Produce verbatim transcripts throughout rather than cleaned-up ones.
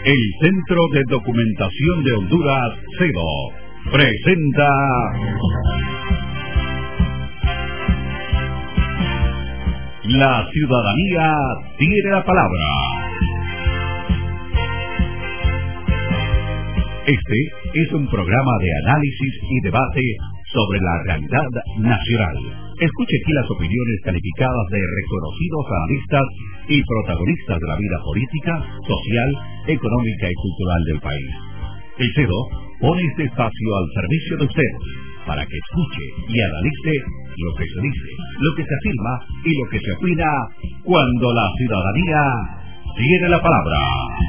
El Centro de Documentación de Honduras, CEDO, presenta La Ciudadanía Tiene la Palabra. Este es un programa de análisis y debate sobre la realidad nacional. Escuche aquí las opiniones calificadas de reconocidos analistas y protagonistas de la vida política, social, económica y cultural del país. El CEDO pone este espacio al servicio de usted para que escuche y analice lo que se dice, lo que se afirma y lo que se opina cuando la ciudadanía tiene la palabra.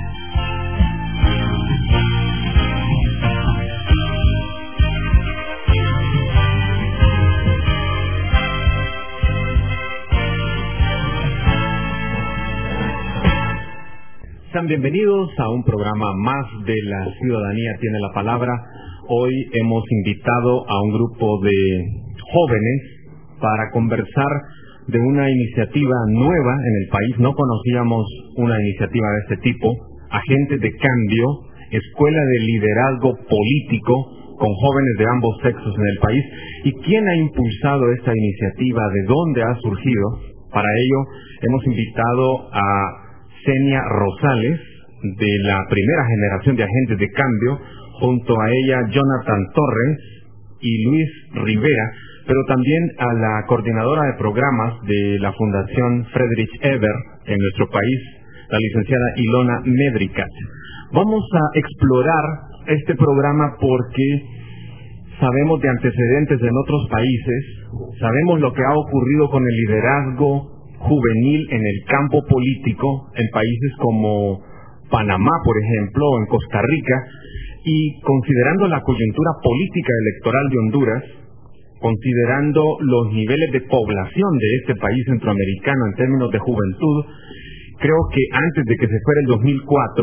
Sean bienvenidos a un programa más de La Ciudadanía Tiene la Palabra. Hoy hemos invitado a un grupo de jóvenes para conversar de una iniciativa nueva en el país. No conocíamos una iniciativa de este tipo. Agentes de Cambio, Escuela de Liderazgo Político con jóvenes de ambos sexos en el país. ¿Y quién ha impulsado esta iniciativa? ¿De dónde ha surgido? Para ello hemos invitado a Senia Rosales, de la primera generación de Agentes de Cambio, junto a ella Jonathan Torres y Luis Rivera, pero también a la coordinadora de programas de la Fundación Friedrich Ebert en nuestro país, la licenciada Ilona Medricat. Vamos a explorar este programa porque sabemos de antecedentes en otros países, sabemos lo que ha ocurrido con el liderazgo juvenil en el campo político en países como Panamá, por ejemplo, o en Costa Rica, y considerando la coyuntura política electoral de Honduras, considerando los niveles de población de este país centroamericano en términos de juventud, creo que antes de que se fuera el dos mil cuatro,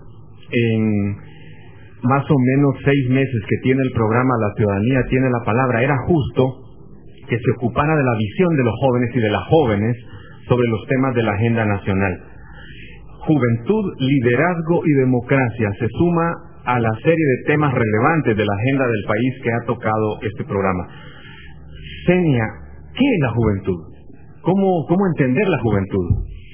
en más o menos seis meses que tiene el programa La Ciudadanía Tiene la Palabra, era justo que se ocupara de la visión de los jóvenes y de las jóvenes sobre los temas de la agenda nacional. Juventud, liderazgo y democracia se suma a la serie de temas relevantes de la agenda del país que ha tocado este programa. Senia, ¿qué es la juventud? ¿Cómo, cómo entender la juventud?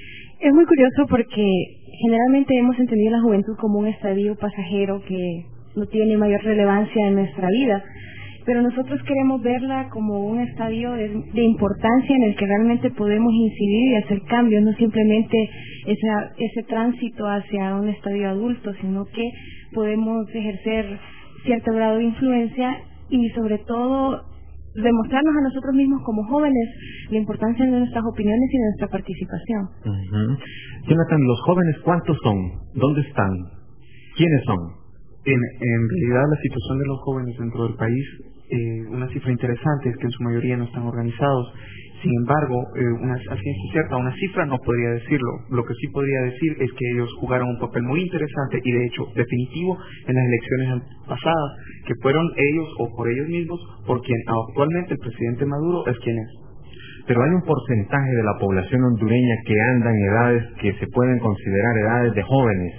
Es muy curioso porque generalmente hemos entendido la juventud como un estadio pasajero que no tiene mayor relevancia en nuestra vida. Pero nosotros queremos verla como un estadio de, de importancia en el que realmente podemos incidir y hacer cambios, no simplemente esa, ese tránsito hacia un estadio adulto, sino que podemos ejercer cierto grado de influencia y sobre todo demostrarnos a nosotros mismos como jóvenes la importancia de nuestras opiniones y de nuestra participación. Uh-huh. Jonathan, ¿los jóvenes cuántos son? ¿Dónde están? ¿Quiénes son? En, en realidad la situación de los jóvenes dentro del país, eh, una cifra interesante es que en su mayoría no están organizados. Sin embargo, eh, una, a ciencia cierta, una cifra no podría decirlo. Lo que sí podría decir es que ellos jugaron un papel muy interesante y de hecho definitivo en las elecciones pasadas, que fueron ellos o por ellos mismos por quien actualmente el presidente Maduro es quien es. Pero hay un porcentaje de la población hondureña que anda en edades que se pueden considerar edades de jóvenes.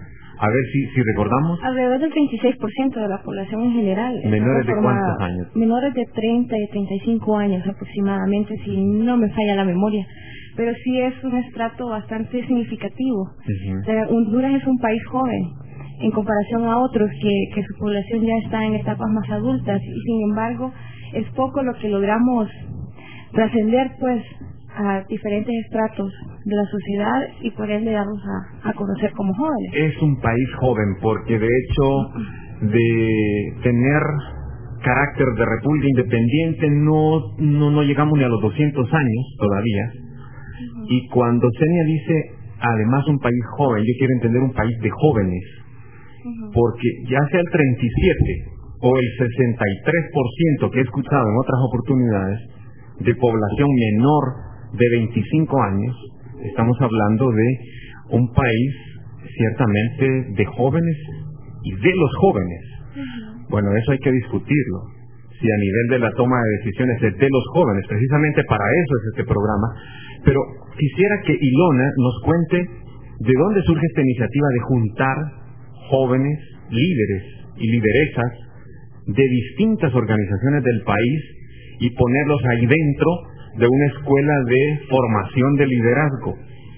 A ver si, si recordamos. Alrededor del veintiséis por ciento de la población en general. ¿Menores de cuántos años? Menores de treinta y treinta y cinco años aproximadamente, si no me falla la memoria. Pero sí es un estrato bastante significativo. Uh-huh. O sea, Honduras es un país joven en comparación a otros que, que su población ya está en etapas más adultas. Y sin embargo, es poco lo que logramos trascender, pues, a diferentes estratos de la sociedad y por ende darlos a, a conocer como jóvenes. Es un país joven porque de hecho de tener carácter de república independiente no, no, no llegamos ni a los doscientos años todavía. Uh-huh. Y cuando Senia dice además un país joven, yo quiero entender un país de jóvenes. Uh-huh. Porque ya sea el treinta y siete o el sesenta y tres por ciento que he escuchado en otras oportunidades de población menor de veinticinco años, estamos hablando de un país ciertamente de jóvenes y de los jóvenes. Uh-huh. Bueno, eso hay que discutirlo. Si a nivel de la toma de decisiones es de los jóvenes, precisamente para eso es este programa. Pero quisiera que Ilona nos cuente de dónde surge esta iniciativa de juntar jóvenes, líderes y lideresas de distintas organizaciones del país y ponerlos ahí dentro de una escuela de formación de liderazgo.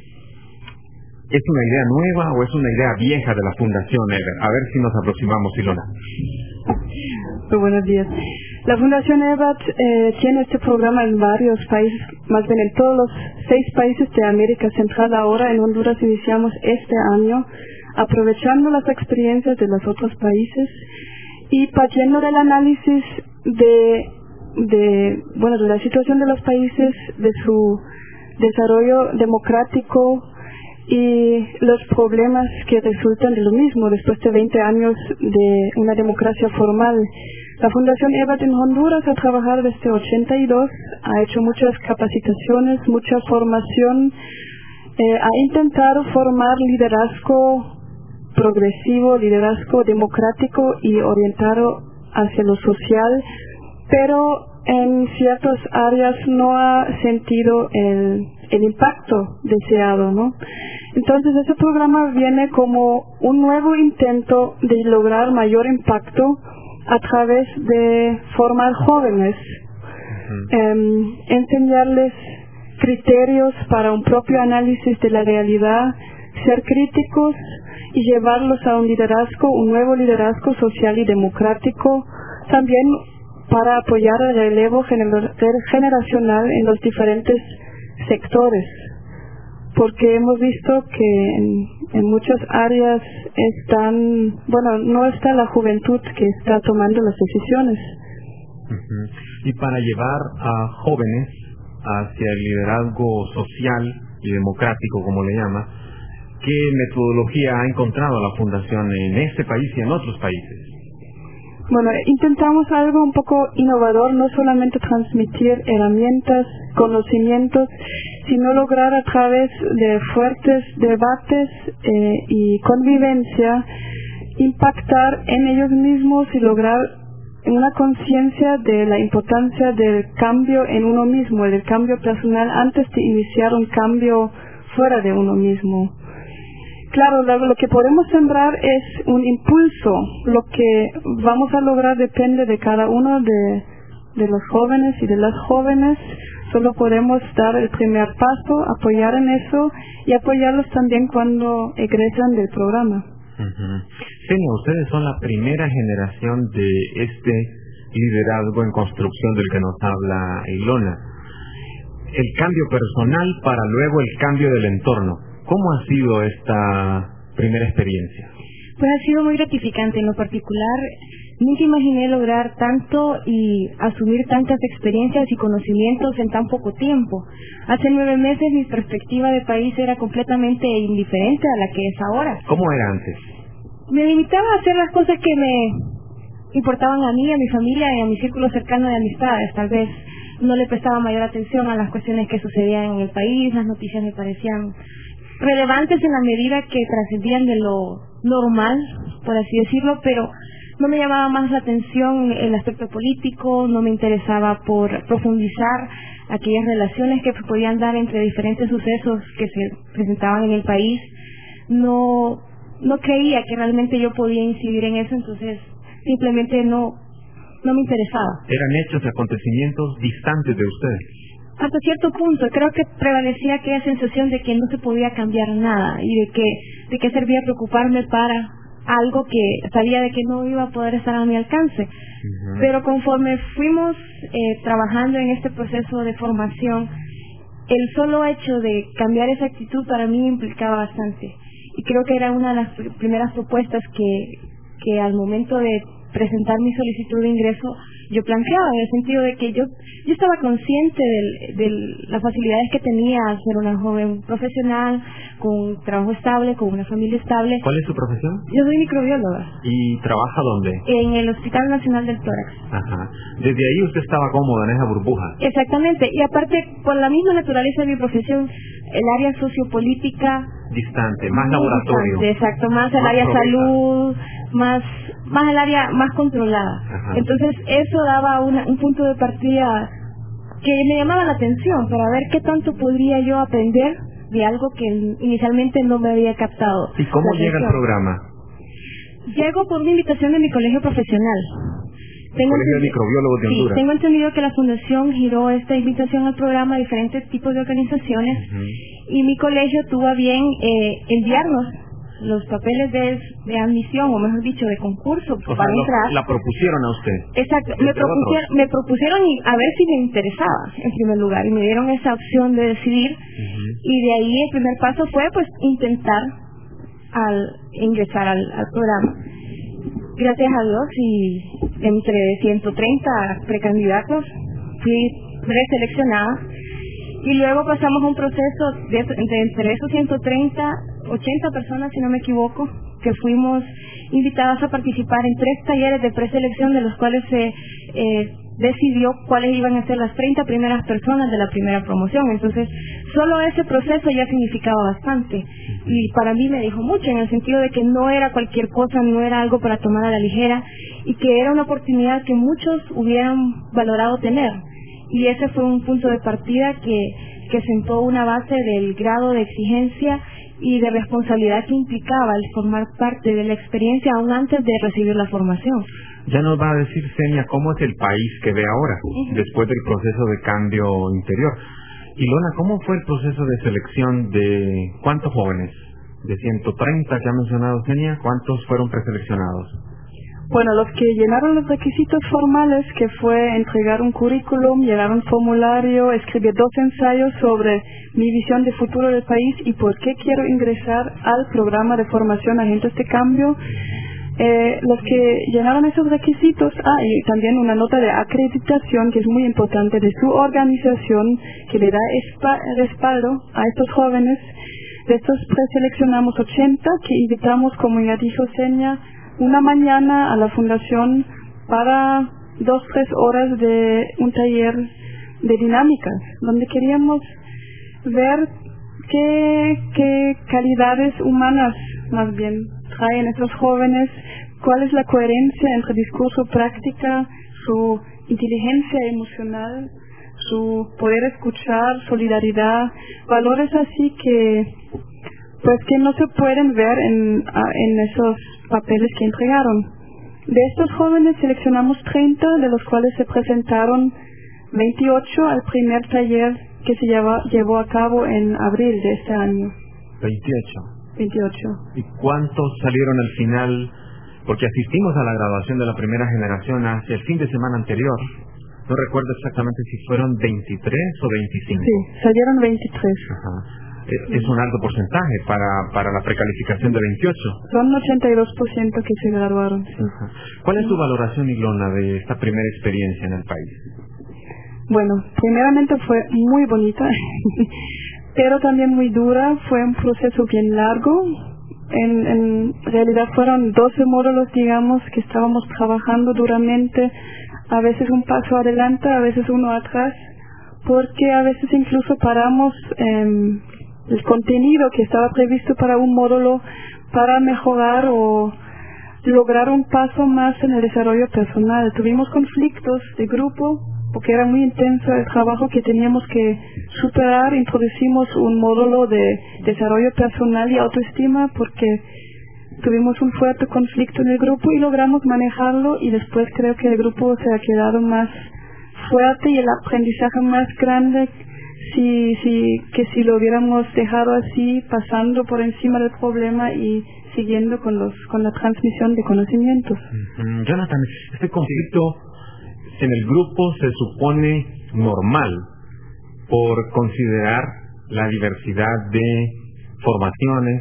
¿Es una idea nueva o es una idea vieja de la Fundación Ebert? A ver si nos aproximamos, Ilona. Muy buenos días. La Fundación Ebert eh, tiene este programa en varios países, más bien en todos los seis países de América Central. Ahora en Honduras iniciamos este año, aprovechando las experiencias de los otros países y partiendo del análisis de, de, bueno, de la situación de los países, de su desarrollo democrático y los problemas que resultan de lo mismo después de veinte años de una democracia formal. La Fundación Ebert en Honduras ha trabajado desde ochenta y dos, ha hecho muchas capacitaciones, mucha formación, eh, ha intentado formar liderazgo progresivo, liderazgo democrático y orientado hacia lo social, pero en ciertas áreas no ha sentido el, el impacto deseado, ¿no? Entonces ese programa viene como un nuevo intento de lograr mayor impacto a través de formar jóvenes, uh-huh. eh, enseñarles criterios para un propio análisis de la realidad, ser críticos y llevarlos a un liderazgo, un nuevo liderazgo social y democrático, también para apoyar el relevo gener- generacional en los diferentes sectores, porque hemos visto que en, en muchas áreas están, bueno, no está la juventud que está tomando las decisiones. Uh-huh. Y para llevar a jóvenes hacia el liderazgo social y democrático, como le llama, ¿qué metodología ha encontrado la Fundación en este país y en otros países? Bueno, intentamos algo un poco innovador, no solamente transmitir herramientas, conocimientos, sino lograr a través de fuertes debates eh, y convivencia impactar en ellos mismos y lograr una conciencia de la importancia del cambio en uno mismo, del cambio personal antes de iniciar un cambio fuera de uno mismo. Claro, lo, lo que podemos sembrar es un impulso. Lo que vamos a lograr depende de cada uno de, de los jóvenes y de las jóvenes. Solo podemos dar el primer paso, apoyar en eso y apoyarlos también cuando egresan del programa. Uh-huh. Senia, ustedes son la primera generación de este liderazgo en construcción del que nos habla Ilona. El cambio personal para luego el cambio del entorno. ¿Cómo ha sido esta primera experiencia? Pues ha sido muy gratificante. En lo particular, nunca imaginé lograr tanto y asumir tantas experiencias y conocimientos en tan poco tiempo. Hace nueve meses mi perspectiva de país era completamente indiferente a la que es ahora. ¿Cómo era antes? Me limitaba a hacer las cosas que me importaban a mí, a mi familia y a mi círculo cercano de amistades. Tal vez no le prestaba mayor atención a las cuestiones que sucedían en el país, las noticias me parecían relevantes en la medida que trascendían de lo normal, por así decirlo, pero no me llamaba más la atención el aspecto político, no me interesaba por profundizar aquellas relaciones que se podían dar entre diferentes sucesos que se presentaban en el país. No, no creía que realmente yo podía incidir en eso, entonces simplemente no, no me interesaba. Eran hechos y acontecimientos distantes de usted. Hasta cierto punto, creo que prevalecía aquella sensación de que no se podía cambiar nada y de que de qué servía preocuparme para algo que sabía de que no iba a poder estar a mi alcance. Uh-huh. Pero conforme fuimos eh, trabajando en este proceso de formación, el solo hecho de cambiar esa actitud para mí implicaba bastante. Y creo que era una de las primeras propuestas que, que al momento de presentar mi solicitud de ingreso yo planteaba, en el sentido de que yo yo estaba consciente de las facilidades que tenía al ser una joven profesional, con un trabajo estable, con una familia estable. ¿Cuál es su profesión? Yo soy microbióloga. ¿Y trabaja dónde? En el Hospital Nacional del Tórax. Ajá. Desde ahí usted estaba cómoda en esa burbuja. Exactamente, y aparte, por la misma naturaleza de mi profesión, el área sociopolítica... Distante, más laboratorio. Distante, exacto, más, más el área probeta. Salud, más... más el área más controlada. Ajá. Entonces eso daba una, un punto de partida que me llamaba la atención para ver qué tanto podría yo aprender de algo que inicialmente no me había captado. ¿Y cómo llega el programa? Llego por una invitación de mi colegio profesional. Tengo Colegio de Microbiólogos de Honduras. Sí, tengo entendido que la Fundación giró esta invitación al programa a diferentes tipos de organizaciones uh-huh. y mi colegio tuvo a bien eh, enviarnos los papeles de, de admisión, o mejor dicho, de concurso o para sea, entrar. Lo, la propusieron a usted. Exacto, me propusieron, me propusieron a ver si me interesaba, en primer lugar, y me dieron esa opción de decidir, uh-huh. y de ahí el primer paso fue pues intentar al ingresar al, al programa. Gracias a Dios, y entre ciento treinta precandidatos fui preseleccionada, y luego pasamos un proceso de, de entre esos ciento treinta, ochenta personas, si no me equivoco, que fuimos invitadas a participar en tres talleres de preselección, de los cuales se eh, decidió cuáles iban a ser las treinta primeras personas de la primera promoción. Entonces, solo ese proceso ya significaba bastante, y para mí me dijo mucho, en el sentido de que no era cualquier cosa, no era algo para tomar a la ligera, y que era una oportunidad que muchos hubieran valorado tener. Y ese fue un punto de partida que, que sentó una base del grado de exigencia y de responsabilidad que implicaba el formar parte de la experiencia aún antes de recibir la formación. Ya nos va a decir, Senia, cómo es el país que ve ahora, uh-huh. después del proceso de cambio interior. Y Lona, ¿cómo fue el proceso de selección de cuántos jóvenes? De ciento treinta que ha mencionado Senia, ¿cuántos fueron preseleccionados? Bueno, los que llenaron los requisitos formales, que fue entregar un currículum, llenar un formulario, escribir dos ensayos sobre mi visión de futuro del país y por qué quiero ingresar al programa de formación Agentes de Cambio. Eh, los que llenaron esos requisitos, ah, y también una nota de acreditación que es muy importante de su organización, que le da espa- respaldo a estos jóvenes. De estos preseleccionamos ochenta, que invitamos, como ya dijo Senia, una mañana a la fundación para dos, tres horas de un taller de dinámicas, donde queríamos ver qué, qué calidades humanas más bien traen estos jóvenes, cuál es la coherencia entre discurso, práctica, su inteligencia emocional, su poder escuchar, solidaridad, valores así que pues que no se pueden ver en, en esos papeles que entregaron. De estos jóvenes seleccionamos treinta, de los cuales se presentaron veintiocho al primer taller que se lleva, llevó a cabo en abril de este año. veintiocho. veintiocho. ¿Y cuántos salieron al final? Porque asistimos a la graduación de la primera generación hacia el fin de semana anterior. No recuerdo exactamente si fueron veintitrés o veinticinco. Sí, salieron veintitrés. Ajá. Es un alto porcentaje para, para la precalificación de veintiocho. Son ochenta y dos por ciento que se graduaron. Sí. Ajá. ¿Cuál es tu valoración, Ilona, de esta primera experiencia en el país? Bueno, primeramente fue muy bonita, pero también muy dura. Fue un proceso bien largo. En, en realidad fueron doce módulos, digamos, que estábamos trabajando duramente, a veces un paso adelante, a veces uno atrás, porque a veces incluso paramos eh, el contenido que estaba previsto para un módulo para mejorar o lograr un paso más en el desarrollo personal. Tuvimos conflictos de grupo porque era muy intenso el trabajo que teníamos que superar. Introducimos un módulo de desarrollo personal y autoestima porque tuvimos un fuerte conflicto en el grupo y logramos manejarlo, y después creo que el grupo se ha quedado más fuerte y el aprendizaje más grande si, si, que si lo hubiéramos dejado así, pasando por encima del problema y siguiendo con los con la transmisión de conocimientos. Mm, Jonathan, este conflicto en el grupo se supone normal por considerar la diversidad de formaciones,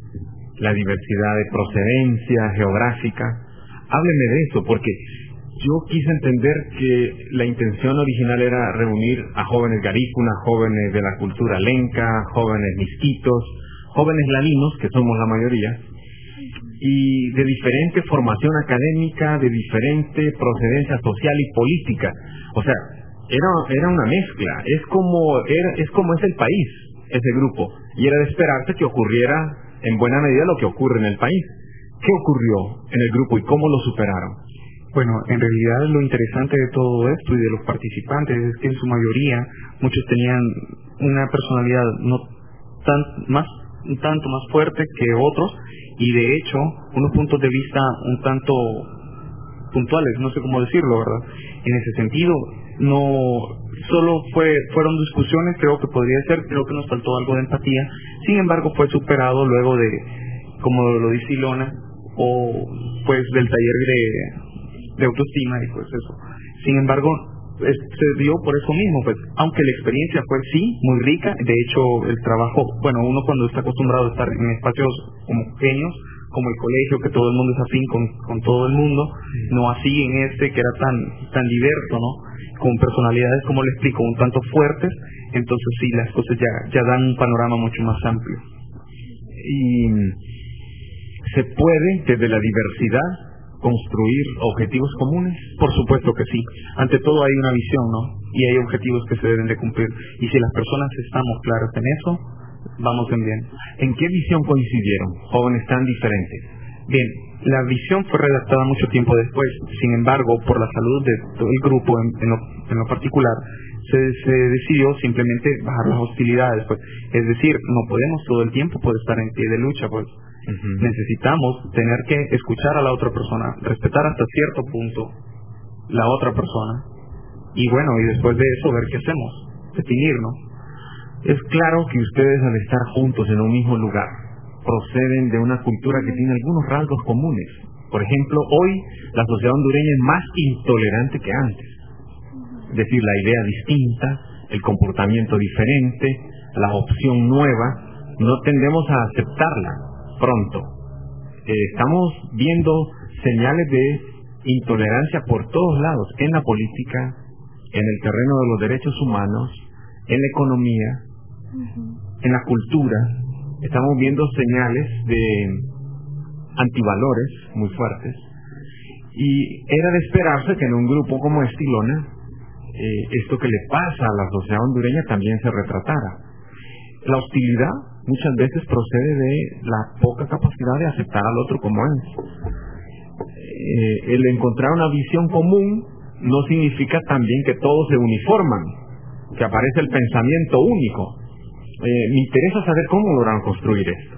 la diversidad de procedencia geográfica. Hábleme de eso, porque yo quise entender que la intención original era reunir a jóvenes garífunas, jóvenes de la cultura lenca, jóvenes misquitos, jóvenes ladinos, que somos la mayoría, y de diferente formación académica, de diferente procedencia social y política. O sea, era era una mezcla. Es como era, es como es el país, ese grupo, y era de esperarse que ocurriera en buena medida lo que ocurre en el país. ¿Qué ocurrió en el grupo y cómo lo superaron? Bueno, en realidad lo interesante de todo esto y de los participantes es que en su mayoría muchos tenían una personalidad no tan más un tanto más fuerte que otros, y de hecho unos puntos de vista un tanto puntuales, no sé cómo decirlo, ¿verdad? En ese sentido, no solo fue fueron discusiones, creo que podría ser, creo que nos faltó algo de empatía, sin embargo fue superado luego de, como lo dice Ilona, o pues del taller de, de autoestima y pues eso. Sin embargo, es, se dio por eso mismo, pues, aunque la experiencia fue sí, muy rica, de hecho el trabajo, bueno, uno cuando está acostumbrado a estar en espacios homogéneos, como el colegio, que todo el mundo es afín con, con todo el mundo, no así en este que era tan tan diverso, ¿no? Con personalidades, como le explico, un tanto fuertes, entonces sí, las cosas ya, ya dan un panorama mucho más amplio. Y se puede, desde la diversidad, construir objetivos comunes. Por supuesto que sí. Ante todo hay una visión, ¿no? Y hay objetivos que se deben de cumplir. Y si las personas estamos claras en eso, vamos en bien. ¿En qué visión coincidieron jóvenes tan diferentes? Bien, la visión fue redactada mucho tiempo después. Sin embargo, por la salud de todo el grupo en, en, lo, en lo particular, se, se decidió simplemente bajar las hostilidades. Pues. Es decir, no podemos todo el tiempo poder estar en pie de lucha, pues. Uh-huh. Necesitamos tener que escuchar a la otra persona, respetar hasta cierto punto la otra persona, y bueno, y después de eso ver qué hacemos, definirnos. Es claro que ustedes, al estar juntos en un mismo lugar, proceden de una cultura que tiene algunos rasgos comunes. Por ejemplo, hoy la sociedad hondureña es más intolerante que antes. Es decir, la idea distinta, el comportamiento diferente, la opción nueva, no tendemos a aceptarla pronto. Eh, estamos viendo señales de intolerancia por todos lados, en la política, en el terreno de los derechos humanos, en la economía, uh-huh. en la cultura. Estamos viendo señales de antivalores muy fuertes, y era de esperarse que en un grupo como Estilona eh, esto que le pasa a la sociedad hondureña también se retratara. La hostilidad muchas veces procede de la poca capacidad de aceptar al otro como es. Eh, el encontrar una visión común no significa también que todos se uniforman, que aparece el pensamiento único. Eh, me interesa saber cómo lograron construir esto.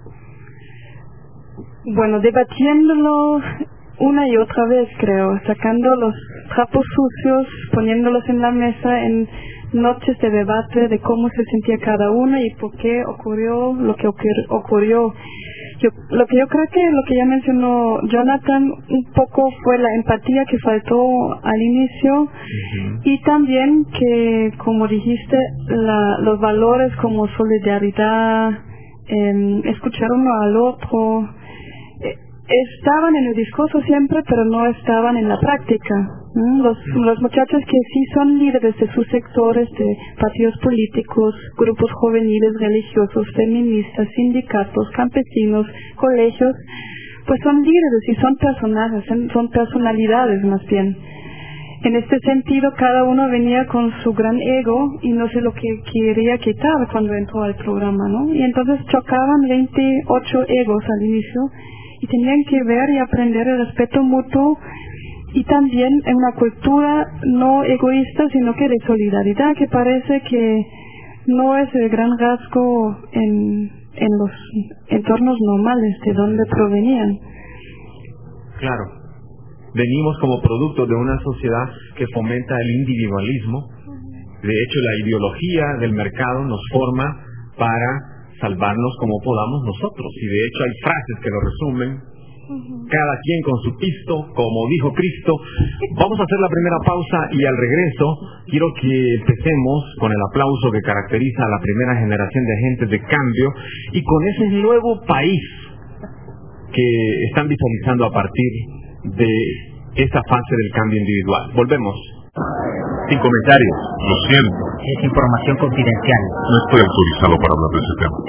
Bueno, debatiéndolo una y otra vez, creo, sacando los trapos sucios, poniéndolos en la mesa en noches de debate de cómo se sentía cada uno y por qué ocurrió lo que ocurrió. Yo, lo que yo creo que lo que ya mencionó Jonathan un poco fue la empatía que faltó al inicio, uh-huh. y también que, como dijiste, la, los valores como solidaridad, eh, escuchar uno al otro, eh, estaban en el discurso siempre, pero no estaban en la práctica. ¿Mm? Los, los muchachos que sí son líderes de sus sectores, de partidos políticos, grupos juveniles, religiosos, feministas, sindicatos, campesinos, colegios, pues son líderes y son personajes, son personalidades más bien. En este sentido, cada uno venía con su gran ego y no sé lo que quería quitar cuando entró al programa, ¿no? Y entonces chocaban veintiocho egos al inicio y tenían que ver y aprender el respeto mutuo, y también en una cultura no egoísta, sino que de solidaridad, que parece que no es el gran rasgo en, en los entornos normales de donde provenían. Claro, venimos como producto de una sociedad que fomenta el individualismo. De hecho, la ideología del mercado nos forma para salvarnos como podamos nosotros, y de hecho hay frases que lo resumen: cada quien con su pisto, como dijo Cristo. Vamos a hacer la primera pausa y al regreso quiero que empecemos con el aplauso que caracteriza a la primera generación de agentes de cambio y con ese nuevo país que están visualizando a partir de esta fase del cambio individual. Volvemos. Sin comentarios. Lo siento. Es información confidencial. No estoy autorizado para hablar de ese tema.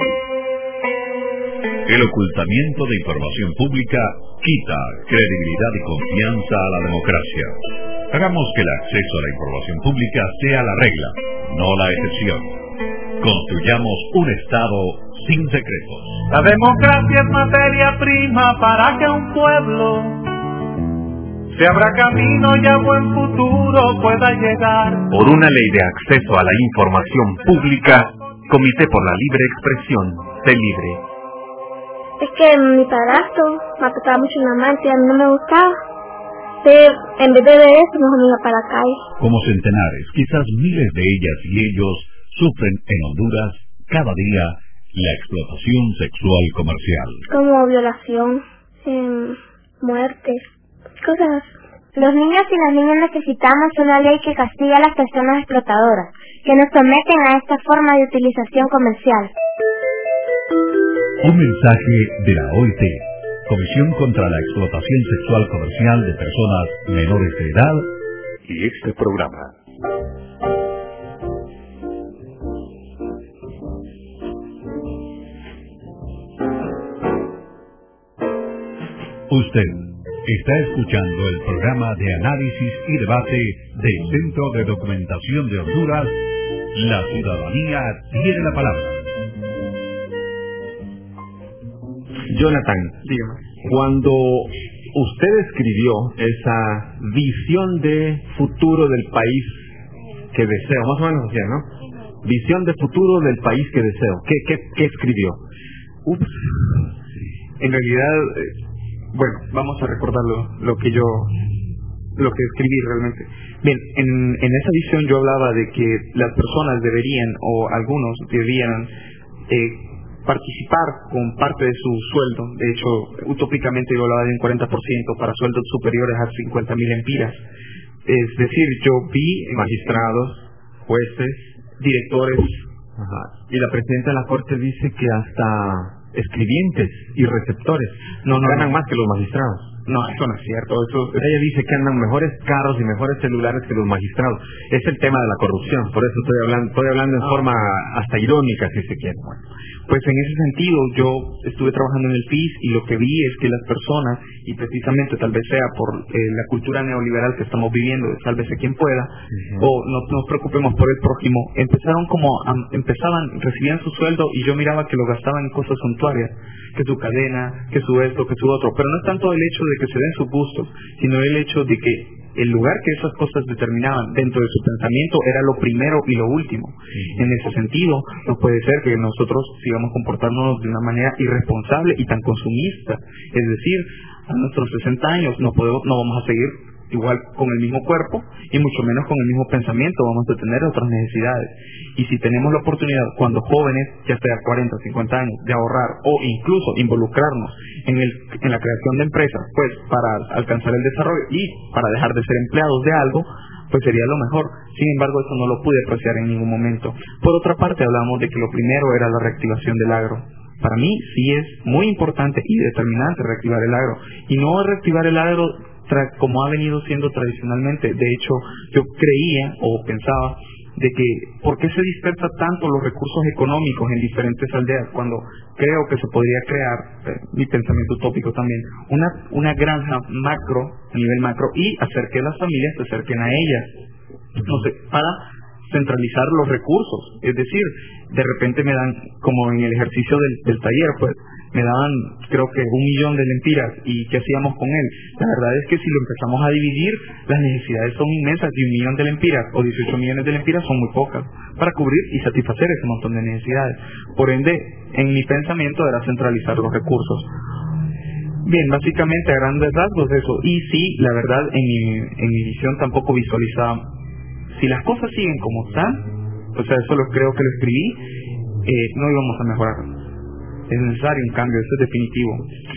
El ocultamiento de información pública quita credibilidad y confianza a la democracia. Hagamos que el acceso a la información pública sea la regla, no la excepción. Construyamos un Estado sin secretos. La democracia es materia prima para que un pueblo se abra camino y a buen futuro pueda llegar. Por una ley de acceso a la información pública, Comité por la Libre Expresión, sé libre. Es que mi padrastro maltrataba mucho a mi mamá y a mí no me gustaba. Pero en vez de ver eso, mejor me iba para la calle. Como centenares, quizás miles de ellas y ellos sufren en Honduras cada día la explotación sexual comercial. Como violación, eh, muerte, cosas así. Los niños y las niñas necesitamos una ley que castigue a las personas explotadoras, que nos someten a esta forma de utilización comercial. Un mensaje de la O I T, Comisión contra la Explotación Sexual Comercial de Personas Menores de Edad, y este programa. Usted está escuchando el programa de análisis y debate del Centro de Documentación de Honduras, La Ciudadanía Tiene la Palabra. Jonathan, dígame. Cuando usted escribió esa visión de futuro del país que deseo, más o menos así, ¿no? Visión de futuro del país que deseo. ¿Qué, qué, qué escribió? Ups. En realidad, eh, bueno, vamos a recordar lo, lo que yo, lo que escribí realmente. Bien, en, en esa visión yo hablaba de que las personas deberían, o algunos debían, eh, participar con parte de su sueldo. De hecho, utópicamente yo hablaba de un cuarenta por ciento para sueldos superiores a cincuenta mil empiras. Es decir, yo vi magistrados, jueces, directores. Ajá. Y la presidenta de la Corte dice que hasta escribientes y receptores no, no ganan no. más que los magistrados. No, eso no es cierto. Eso, ella dice que andan mejores carros y mejores celulares que los magistrados. Es el tema de la corrupción. Por eso estoy hablando, estoy hablando en ah. forma hasta irónica, si se quiere. Bueno, pues en ese sentido yo estuve trabajando en el P I S y lo que vi es que las personas, y precisamente tal vez sea por eh, la cultura neoliberal que estamos viviendo, de sálvese quien pueda, uh-huh. o no nos preocupemos por el prójimo, empezaron como a, empezaban, recibían su sueldo y yo miraba que lo gastaban en cosas suntuarias, que su cadena, que su esto, que su otro, pero no es tanto el hecho de que se den sus gustos, sino el hecho de que el lugar que esas cosas determinaban dentro de su pensamiento era lo primero y lo último. Uh-huh. En ese sentido, no puede ser que nosotros sigamos comportándonos de una manera irresponsable y tan consumista. Es decir, a nuestros sesenta años no podemos, no vamos a seguir igual con el mismo cuerpo y mucho menos con el mismo pensamiento, vamos a tener otras necesidades. Y si tenemos la oportunidad cuando jóvenes, ya sea cuarenta, cincuenta años, de ahorrar o incluso involucrarnos en, el, en la creación de empresas, pues para alcanzar el desarrollo y para dejar de ser empleados de algo, pues sería lo mejor. Sin embargo, eso no lo pude apreciar en ningún momento. Por otra parte, hablamos de que lo primero era la reactivación del agro. Para mí sí es muy importante y determinante reactivar el agro. Y no reactivar el agro como ha venido siendo tradicionalmente. De hecho, yo creía o pensaba de que ¿por qué se dispersa tanto los recursos económicos en diferentes aldeas? Cuando creo que se podría crear, eh, mi pensamiento utópico también, una, una granja macro, a nivel macro, y hacer que las familias se acerquen a ellas. No sé, para centralizar los recursos. Es decir, de repente me dan, como en el ejercicio del, del taller, pues, me daban, creo que un millón de lempiras, y ¿qué hacíamos con él? La verdad es que si lo empezamos a dividir, las necesidades son inmensas, y un millón de lempiras o dieciocho millones de lempiras son muy pocas para cubrir y satisfacer ese montón de necesidades. Por ende, en mi pensamiento era centralizar los recursos. Bien, básicamente a grandes rasgos eso. Y sí, la verdad, en mi, en mi visión tampoco visualizaba. Si las cosas siguen como están, o sea, eso lo creo que lo escribí, eh, no íbamos a mejorar. Es necesario un cambio, eso es definitivo.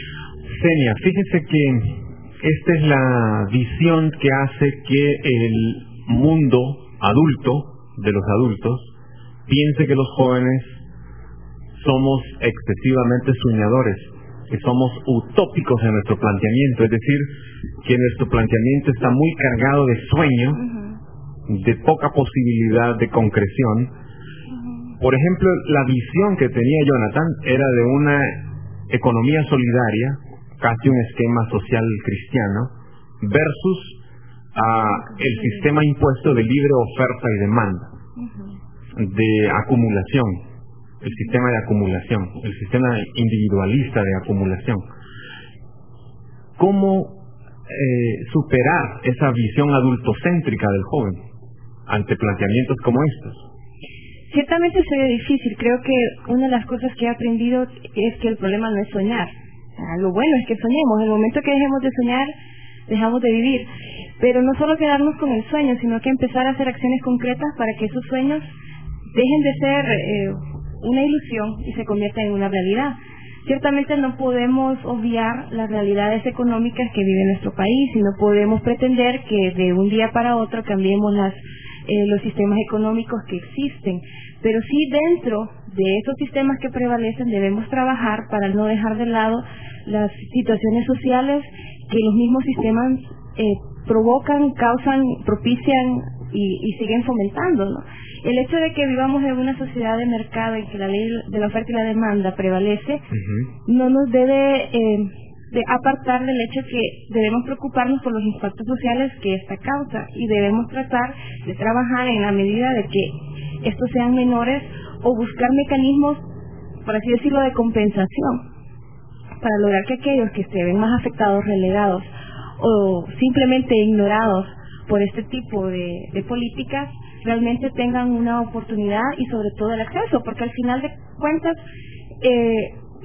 Senia, fíjese que esta es la visión que hace que el mundo adulto, de los adultos, piense que los jóvenes somos excesivamente soñadores, que somos utópicos en nuestro planteamiento, es decir, que nuestro planteamiento está muy cargado de sueño, uh-huh. de poca posibilidad de concreción. Uh-huh. Por ejemplo, la visión que tenía Jonathan era de una economía solidaria, casi un esquema social cristiano, versus uh, el sistema impuesto de libre oferta y demanda, uh-huh. de acumulación, el sistema de acumulación, el sistema individualista de acumulación. ¿Cómo eh, superar esa visión adultocéntrica del joven ante planteamientos como estos? Ciertamente sería difícil. Creo que una de las cosas que he aprendido es que el problema no es soñar. Ah, lo bueno es que soñemos. En el momento que dejemos de soñar, dejamos de vivir. Pero no solo quedarnos con el sueño, sino que empezar a hacer acciones concretas para que esos sueños dejen de ser eh, una ilusión y se conviertan en una realidad. Ciertamente no podemos obviar las realidades económicas que vive nuestro país y no podemos pretender que de un día para otro cambiemos las, eh, los sistemas económicos que existen. Pero sí, dentro de esos sistemas que prevalecen debemos trabajar para no dejar de lado las situaciones sociales que los mismos sistemas eh, provocan, causan, propician y, y siguen fomentando, ¿no? El hecho de que vivamos en una sociedad de mercado en que la ley de la oferta y la demanda prevalece, uh-huh. no nos debe eh, de apartar del hecho que debemos preocuparnos por los impactos sociales que esta causa y debemos tratar de trabajar en la medida de que estos sean menores o buscar mecanismos, por así decirlo, de compensación para lograr que aquellos que se ven más afectados, relegados o simplemente ignorados por este tipo de, de políticas realmente tengan una oportunidad y sobre todo el acceso, porque al final de cuentas eh,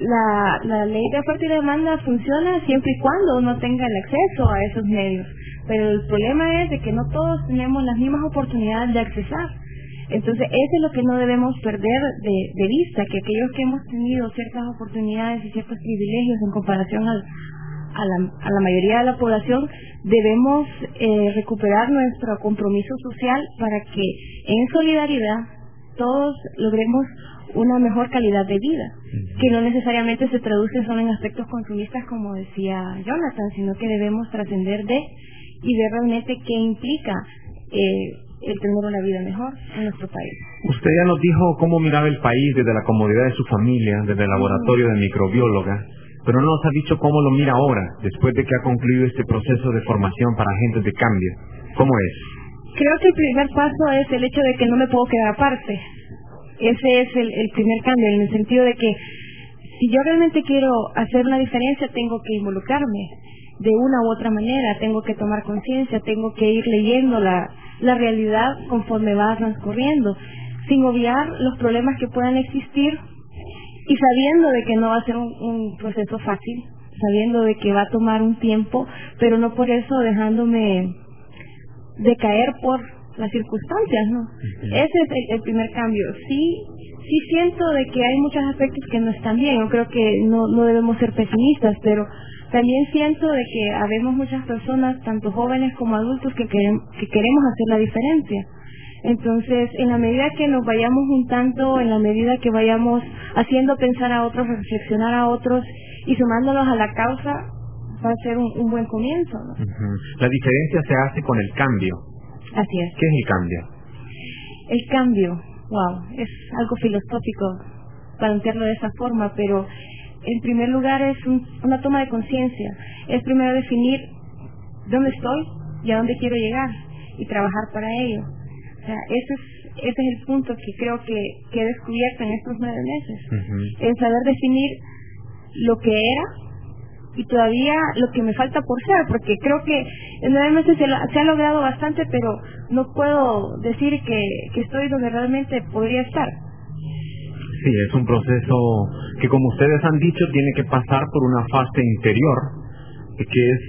la, la ley de oferta y demanda funciona siempre y cuando uno tenga el acceso a esos medios, pero el problema es de que no todos tenemos las mismas oportunidades de accesar. Entonces eso es lo que no debemos perder de, de vista, que aquellos que hemos tenido ciertas oportunidades y ciertos privilegios en comparación al A la, a la mayoría de la población, debemos eh, recuperar nuestro compromiso social para que en solidaridad todos logremos una mejor calidad de vida, que no necesariamente se traduce solo en aspectos consumistas como decía Jonathan, sino que debemos trascender de y ver realmente qué implica eh, el tener una vida mejor en nuestro país. Usted ya nos dijo cómo miraba el país desde la comodidad de su familia, desde el laboratorio de microbióloga, pero no nos ha dicho cómo lo mira ahora, después de que ha concluido este proceso de formación para agentes de cambio. ¿Cómo es? Creo que el primer paso es el hecho de que no me puedo quedar aparte. Ese es el, el primer cambio, en el sentido de que si yo realmente quiero hacer una diferencia, tengo que involucrarme de una u otra manera, tengo que tomar conciencia, tengo que ir leyendo la, la realidad conforme va transcurriendo, sin obviar los problemas que puedan existir y sabiendo de que no va a ser un, un proceso fácil, sabiendo de que va a tomar un tiempo, pero no por eso dejándome decaer por las circunstancias, ¿no? Uh-huh. Ese es el, el primer cambio. Sí, sí siento de que hay muchos aspectos que no están bien. Yo creo que no, no debemos ser pesimistas, pero también siento de que habemos muchas personas, tanto jóvenes como adultos, que, querem, que queremos hacer la diferencia. Entonces, en la medida que nos vayamos juntando, en la medida que vayamos haciendo pensar a otros, reflexionar a otros y sumándonos a la causa, va a ser un, un buen comienzo, ¿no? Uh-huh. La diferencia se hace con el cambio. Así es. ¿Qué es el cambio? El cambio, wow, es algo filosófico plantearlo de esa forma, pero en primer lugar es un, una toma de conciencia. Es primero definir dónde estoy y a dónde quiero llegar y trabajar para ello. O sea, ese es, ese es el punto que creo que, que he descubierto en estos nueve meses. Uh-huh. El saber definir lo que era y todavía lo que me falta por ser, porque creo que en nueve meses se, se ha logrado bastante, pero no puedo decir que, que estoy donde realmente podría estar. Sí, es un proceso que, como ustedes han dicho, tiene que pasar por una fase interior, que es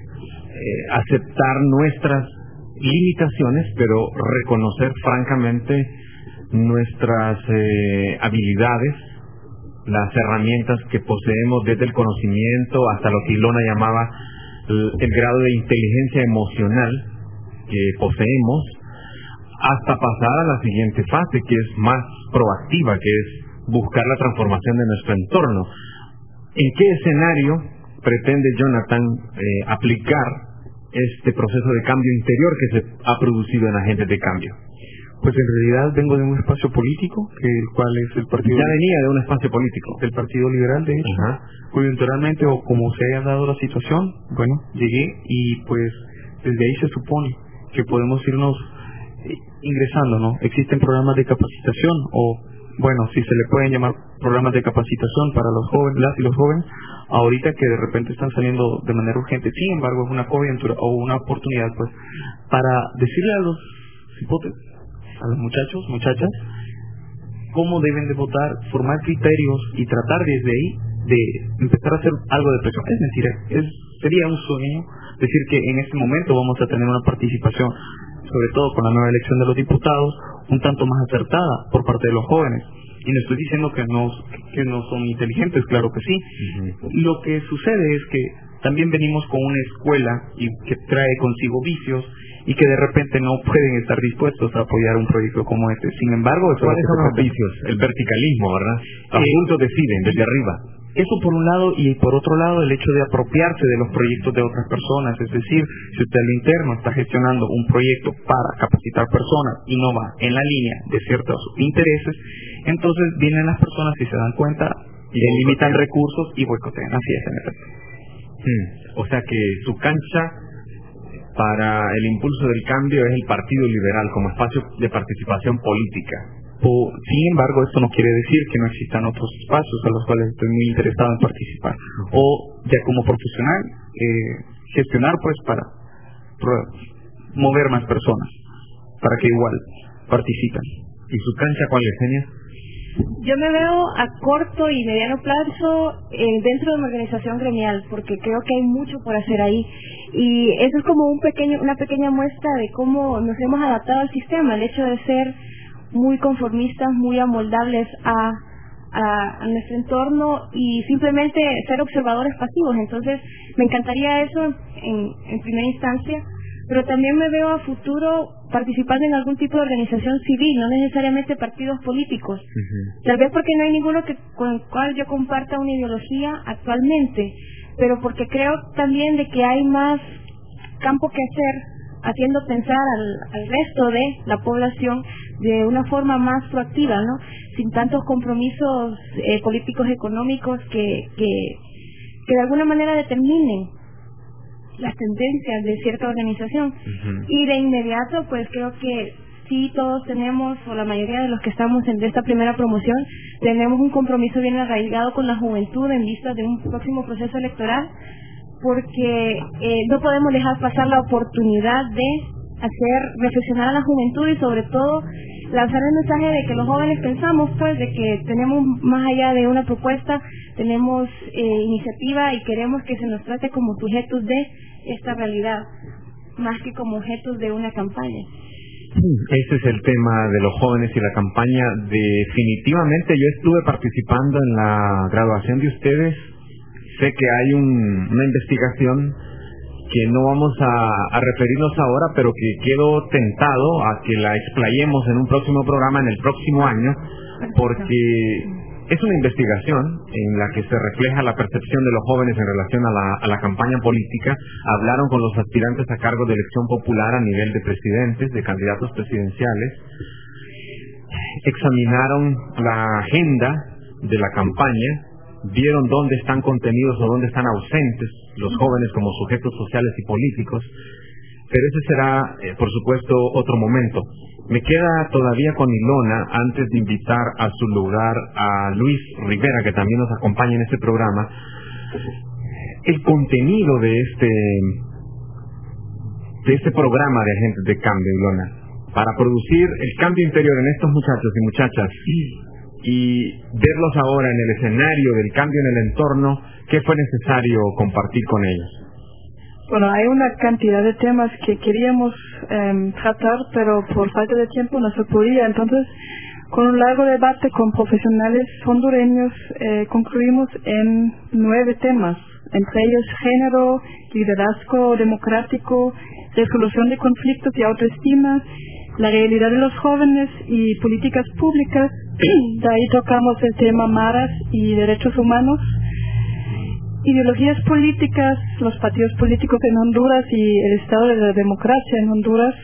eh, aceptar nuestras limitaciones, pero reconocer francamente nuestras eh, habilidades, las herramientas que poseemos, desde el conocimiento hasta lo que Ilona llamaba el, el grado de inteligencia emocional que poseemos, hasta pasar a la siguiente fase, que es más proactiva, que es buscar la transformación de nuestro entorno. ¿En qué escenario pretende Jonathan eh, aplicar este proceso de cambio interior que se ha producido en agentes de cambio? Pues en realidad vengo de un espacio político, que el cual es el partido... Ya venía de un espacio político. Del Partido Liberal, de hecho. Ajá. Coyunturalmente, o como se haya dado la situación, bueno, llegué y pues desde ahí se supone que podemos irnos eh, ingresando, ¿no? Existen programas de capacitación, o bueno, si se le pueden llamar programas de capacitación para los jóvenes, las y los jóvenes, ahorita que de repente están saliendo de manera urgente. Sin embargo, es una coyuntura o una oportunidad, pues, para decirle a los hipótesis, a los muchachos, muchachas, cómo deben de votar, formar criterios y tratar desde ahí de empezar a hacer algo de presión. Es decir, es, sería un sueño decir que en este momento vamos a tener una participación, sobre todo con la nueva elección de los diputados, un tanto más acertada por parte de los jóvenes. Y no estoy diciendo que no, que no son inteligentes, claro que sí. Uh-huh. Lo que sucede es que también venimos con una escuela y que trae consigo vicios y que de repente no pueden estar dispuestos a apoyar un proyecto como este. Sin embargo, eso ¿cuáles son los vicios? El verticalismo, ¿verdad? Los eh, puntos deciden desde arriba. Eso por un lado, y por otro lado el hecho de apropiarse de los proyectos de otras personas. Es decir, si usted al interno está gestionando un proyecto para capacitar personas y no va en la línea de ciertos intereses, entonces vienen las personas y se dan cuenta y limitan recursos y boicotean. Así es, en efecto. Hmm. O sea que su cancha para el impulso del cambio es el Partido Liberal como espacio de participación política. O, sin embargo, esto no quiere decir que no existan otros espacios a los cuales estoy muy interesado en participar. O ya como profesional, eh, gestionar pues para pro- mover más personas, para que igual participen. ¿Y su cancha cuál es, Genia? Yo me veo a corto y mediano plazo eh, dentro de una organización gremial, porque creo que hay mucho por hacer ahí. Y eso es como un pequeño, una pequeña muestra de cómo nos hemos adaptado al sistema, el hecho de ser muy conformistas, muy amoldables a, a, a nuestro entorno y simplemente ser observadores pasivos. Entonces me encantaría eso en, en primera instancia, pero también me veo a futuro participando en algún tipo de organización civil, no necesariamente partidos políticos. Uh-huh. Tal vez porque no hay ninguno que, con el cual yo comparta una ideología actualmente, pero porque creo también de que hay más campo que hacer, haciendo pensar al, al resto de la población de una forma más proactiva, ¿no? Sin tantos compromisos eh, políticos económicos que, que que de alguna manera determinen las tendencias de cierta organización. Uh-huh. Y de inmediato, pues creo que sí, todos tenemos, o la mayoría de los que estamos en esta primera promoción, tenemos un compromiso bien arraigado con la juventud en vista de un próximo proceso electoral, porque eh, no podemos dejar pasar la oportunidad de hacer reflexionar a la juventud y sobre todo lanzar el mensaje de que los jóvenes pensamos pues de que tenemos más allá de una propuesta, tenemos eh, iniciativa y queremos que se nos trate como sujetos de esta realidad más que como objetos de una campaña. Ese es el tema de los jóvenes y la campaña. Definitivamente yo estuve participando en la graduación de ustedes. Sé que hay un, una investigación que no vamos a, a referirnos ahora, pero que quedo tentado a que la explayemos en un próximo programa en el próximo año, porque es una investigación en la que se refleja la percepción de los jóvenes en relación a la, a la campaña política. Hablaron con los aspirantes a cargo de elección popular a nivel de presidentes, de candidatos presidenciales, examinaron la agenda de la campaña, vieron dónde están contenidos o dónde están ausentes los jóvenes como sujetos sociales y políticos, pero ese será, eh, por supuesto, otro momento. Me queda todavía con Ilona, antes de invitar a su lugar a Luis Rivera, que también nos acompaña en este programa, el contenido de este de este programa de Agentes de Cambio, Ilona, para producir el cambio interior en estos muchachos y muchachas y verlos ahora en el escenario del cambio en el entorno. ¿Qué fue necesario compartir con ellos? Bueno, hay una cantidad de temas que queríamos eh, tratar, pero por falta de tiempo no se podía. Entonces, con un largo debate con profesionales hondureños, eh, concluimos en nueve temas, entre ellos género, liderazgo democrático, resolución de conflictos y autoestima, la realidad de los jóvenes y políticas públicas. De ahí tocamos el tema maras y derechos humanos, ideologías políticas, los partidos políticos en Honduras y el estado de la democracia en Honduras,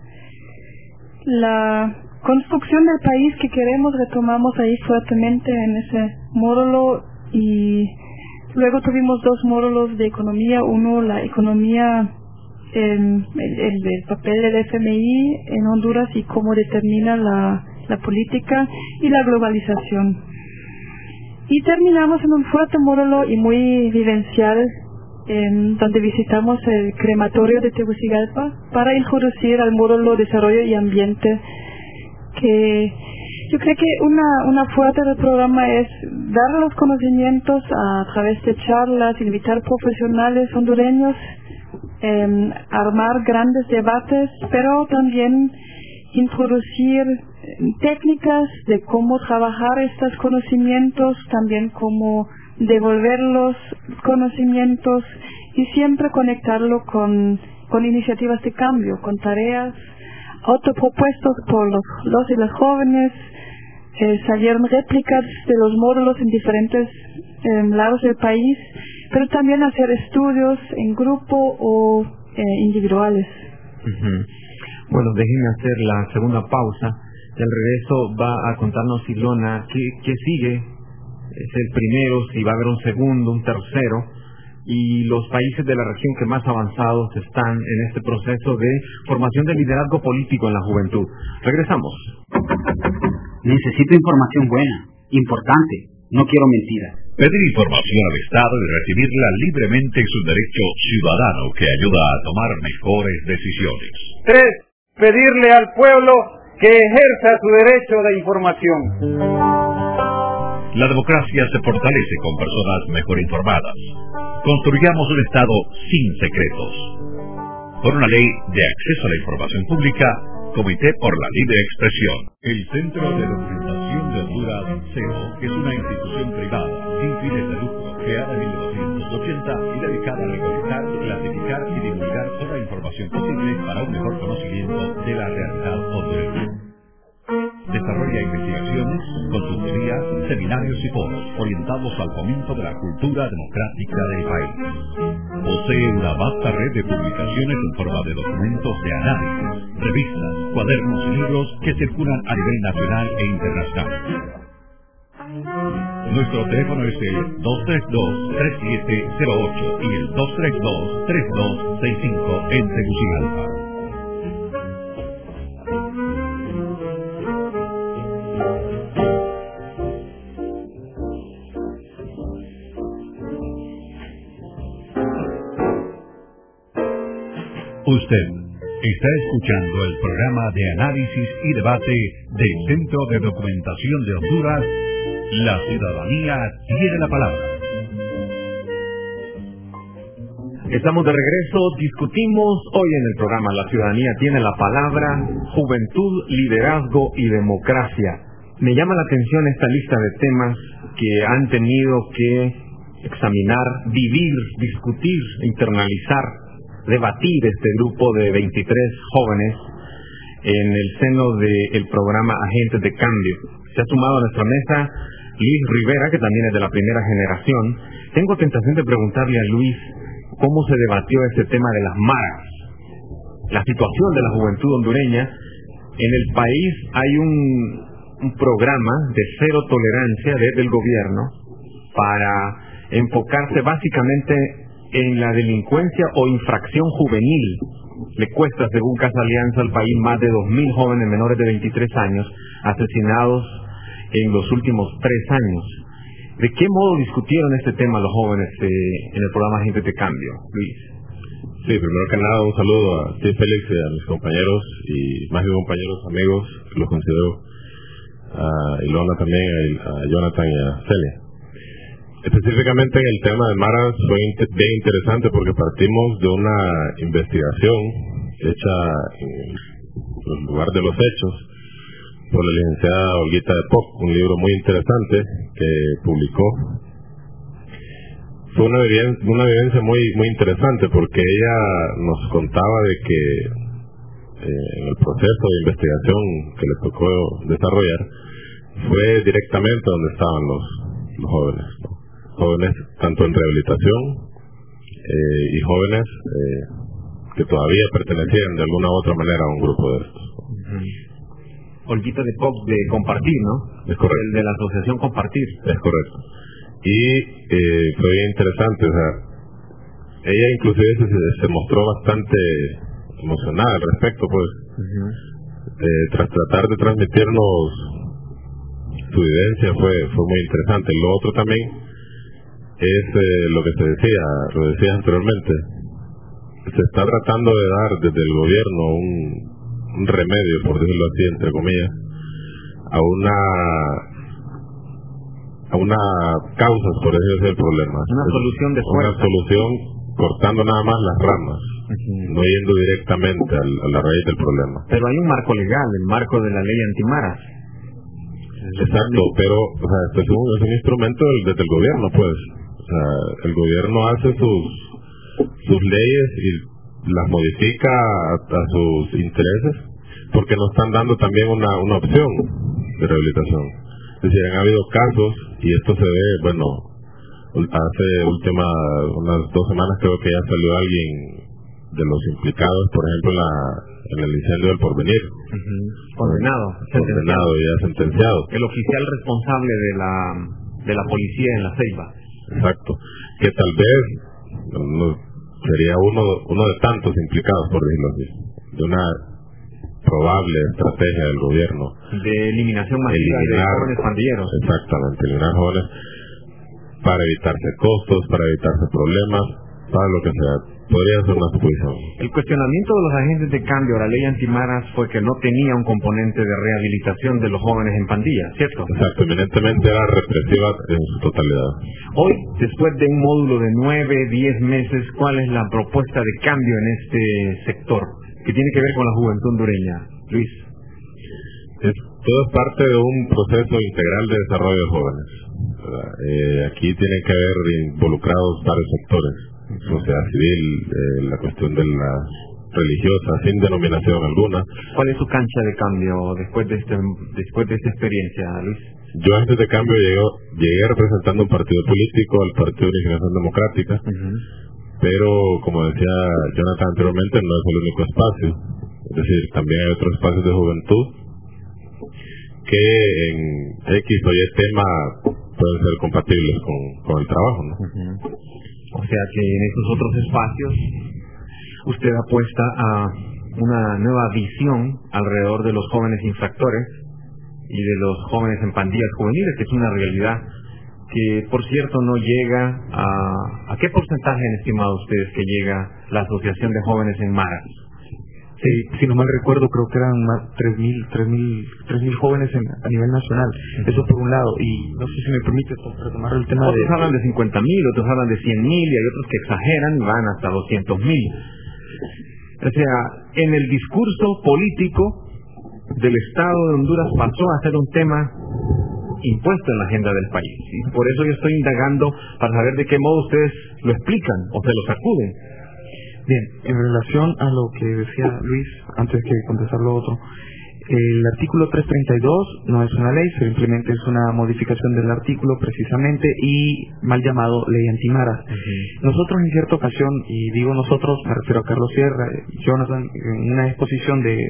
la construcción del país que queremos, retomamos ahí fuertemente en ese módulo, y luego tuvimos dos módulos de economía, uno la economía, el, el, el papel del F M I en Honduras y cómo determina la, la política y la globalización. Y terminamos en un fuerte módulo y muy vivencial, en donde visitamos el crematorio de Tegucigalpa para introducir al módulo Desarrollo y Ambiente, que Yo creo que una, una fuerte del programa es dar los conocimientos a través de charlas, invitar profesionales hondureños, eh, armar grandes debates, pero también introducir técnicas de cómo trabajar estos conocimientos, también cómo devolver los conocimientos y siempre conectarlo con, con iniciativas de cambio, con tareas autopropuestas por los, los y las jóvenes. Eh, salieron réplicas de los módulos en diferentes eh, lados del país, pero también hacer estudios en grupo o eh, individuales. Uh-huh. Bueno, déjenme hacer la segunda pausa. Y al regreso va a contarnos Ilona qué, qué sigue. Es el primero, si va a haber un segundo, un tercero, y los países de la región que más avanzados están en este proceso de formación de liderazgo político en la juventud. Regresamos. Necesito información buena, importante, no quiero mentiras. Pedir información al Estado y recibirla libremente es un derecho ciudadano que ayuda a tomar mejores decisiones. Tres, pedirle al pueblo que ejerza su derecho de información. La democracia se fortalece con personas mejor informadas. Construyamos un Estado sin secretos. Por una ley de acceso a la información pública, Comité por la Libre Expresión. El Centro de Documentación de Honduras, C E O, es una institución privada, sin fines de lucro, creada en mil novecientos ochenta y dedicada a recolectar, clasificar y divulgar toda información posible para un mejor conocimiento de la realidad hondureña. Desarrolla investigaciones, consultorías, seminarios y foros orientados al fomento de la cultura democrática del país. Posee una vasta red de publicaciones en forma de documentos de análisis, revistas, cuadernos y libros que circulan a nivel nacional e internacional. Nuestro teléfono es el dos tres dos, tres siete cero ocho y el dos tres dos, tres dos seis cinco en Tegucigalpa. Usted está escuchando el programa de análisis y debate del Centro de Documentación de Honduras. La ciudadanía tiene la palabra. Estamos de regreso, discutimos hoy en el programa La ciudadanía tiene la palabra, juventud, liderazgo y democracia. Me llama la atención esta lista de temas que han tenido que examinar, vivir, discutir, internalizar, debatir este grupo de veintitrés jóvenes en el seno del programa Agentes de Cambio. Se ha sumado a nuestra mesa Luis Rivera, que también es de la primera generación. Tengo tentación de preguntarle a Luis cómo se debatió este tema de las maras, la situación de la juventud hondureña. En el país hay un, un programa de cero tolerancia desde el gobierno para enfocarse básicamente en la delincuencia o infracción juvenil. Le cuesta, según Casa Alianza, al país más de dos mil jóvenes menores de veintitrés años asesinados en los últimos tres años. ¿De qué modo discutieron este tema los jóvenes eh, en el programa Agentes de Cambio, Luis? Sí, primero que nada, un saludo a ti, Félix, y a mis compañeros, y más que compañeros, amigos, los considero, a Ilona también, a Jonathan y a Celia. Específicamente en el tema de maras fue bien interesante porque partimos de una investigación hecha en el lugar de los hechos por la licenciada Olguita de Poc, un libro muy interesante que publicó. Fue una vivencia, una vivencia muy muy interesante porque ella nos contaba de que eh, en el proceso de investigación que le tocó desarrollar fue directamente donde estaban los, los jóvenes, ¿no? Jóvenes tanto en rehabilitación eh, y jóvenes eh, que todavía pertenecían de alguna u otra manera a un grupo de estos. Uh-huh. Olguita de Pop de Compartir, ¿no? Es correcto. El de la asociación Compartir. Es correcto. Y eh, fue bien interesante, o sea, ella inclusive se, se mostró bastante emocionada al respecto, pues, uh-huh. eh, tras tratar de transmitirnos su vivencia fue, fue muy interesante. Lo otro también es eh, lo que se decía, lo decía anteriormente, se está tratando de dar desde el gobierno un, un remedio, por decirlo así, entre comillas, a una a una causa, por eso es el problema. Una es solución de fuerza. Una solución cortando nada más las ramas, uh-huh. no yendo directamente al, a la raíz del problema. Pero hay un marco legal, el marco de la ley antimaras. Exacto, pero o sea, esto es un, es un instrumento del, desde el gobierno, pues. O sea, el gobierno hace sus sus leyes y las modifica a, a sus intereses, porque nos están dando también una, una opción de rehabilitación. Es decir, han habido casos, y esto se ve, bueno, hace última, unas dos semanas creo que ya salió alguien de los implicados, por ejemplo, en, la, en el incendio del Porvenir. Uh-huh. Condenado. Condenado y ya sentenciado. El oficial responsable de la, de la policía en La Ceiba. Exacto. Que tal vez no, sería uno, uno de tantos implicados, por decirlo así, de una probable estrategia del gobierno de eliminación masiva eliminar, de jóvenes pandilleros. Exactamente, eliminar jóvenes para evitarse costos, para evitarse problemas, para lo que sea. Podría ser una suposición. El cuestionamiento de los agentes de cambio a la ley antimaras fue que no tenía un componente de rehabilitación de los jóvenes en pandilla, ¿cierto? Exacto, eminentemente era represiva en su totalidad. Hoy, después de un módulo de nueve, diez meses, ¿cuál es la propuesta de cambio en este sector que tiene que ver con la juventud hondureña? Luis. Es, todo es parte de un proceso integral de desarrollo de jóvenes. Eh, aquí tienen que haber involucrados varios sectores. Sociedad civil, eh, la cuestión de las religiosas, sin denominación alguna. ¿Cuál es su cancha de cambio después de este, después de esta experiencia, Luis? Yo antes de cambio llegué, llegué representando un partido político, el Partido de Unificación Democrática, uh-huh. pero como decía Jonathan anteriormente, no es el único espacio. Es decir, también hay otros espacios de juventud que en X o Y tema pueden ser compatibles con, con el trabajo, ¿no? Uh-huh. O sea que en esos otros espacios usted apuesta a una nueva visión alrededor de los jóvenes infractores y de los jóvenes en pandillas juveniles, que es una realidad que, por cierto, no llega a... ¿A qué porcentaje han estimado ustedes que llega la Asociación de Jóvenes en Maras? Sí, si no mal recuerdo, creo que eran más tres mil jóvenes en, a nivel nacional. Uh-huh. Eso por un lado. Y no sé si me permite retomar el tema. Otros de... hablan de cincuenta mil, otros hablan de cien mil, y hay otros que exageran y van hasta doscientos mil. O sea, en el discurso político del Estado de Honduras pasó a ser un tema impuesto en la agenda del país. Y por eso yo estoy indagando para saber de qué modo ustedes lo explican o se lo sacuden. Bien, en relación a lo que decía Luis, antes que contestar lo otro, el artículo trescientos treinta y dos no es una ley, simplemente es una modificación del artículo precisamente y mal llamado ley antimaras. Uh-huh. Nosotros en cierta ocasión, y digo nosotros, me refiero a Carlos Sierra, Jonathan, en una exposición de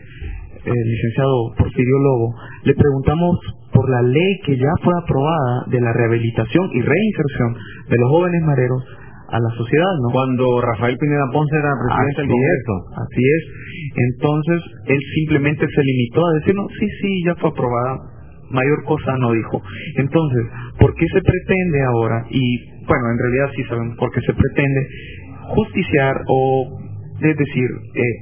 el licenciado Porfirio Lobo, le preguntamos por la ley que ya fue aprobada de la rehabilitación y reinserción de los jóvenes mareros a la sociedad, ¿no? Cuando Rafael Pineda Ponce era presidente del Congreso. Así es. Entonces, él simplemente se limitó a decir, no, sí, sí, ya fue aprobada. Mayor cosa no dijo. Entonces, ¿por qué se pretende ahora? Y, bueno, en realidad sí sabemos por qué se pretende justiciar o, es decir, eh,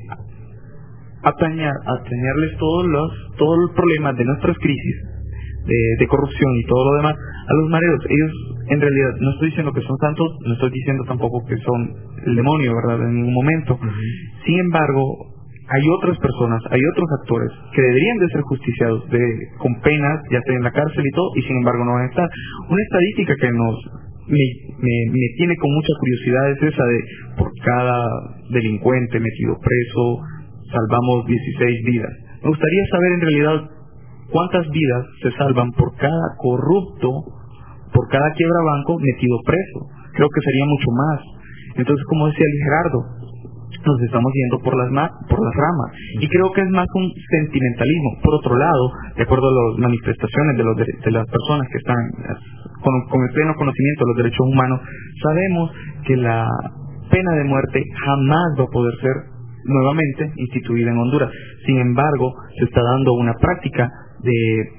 atañar, atañarles todos los, todos los problemas de nuestras crisis, de, de corrupción y todo lo demás a los mareros. Ellos, en realidad, no estoy diciendo que son santos, no estoy diciendo tampoco que son el demonio, ¿verdad?, en ningún momento. Uh-huh. Sin embargo, hay otras personas, hay otros actores que deberían de ser justiciados de, con penas, ya sea en la cárcel y todo, y sin embargo no van a estar. Una estadística que nos me, me, me tiene con mucha curiosidad es esa de por cada delincuente metido preso salvamos dieciséis vidas. Me gustaría saber en realidad cuántas vidas se salvan por cada corrupto, por cada quiebrabanco metido preso. Creo que sería mucho más. Entonces, como decía el Gerardo, nos estamos yendo por las ma por las ramas, y creo que es más un sentimentalismo. Por otro lado, de acuerdo a las manifestaciones de, los de, de las personas que están con, con el pleno conocimiento de los derechos humanos, sabemos que la pena de muerte jamás va a poder ser nuevamente instituida en Honduras. Sin embargo, se está dando una práctica de,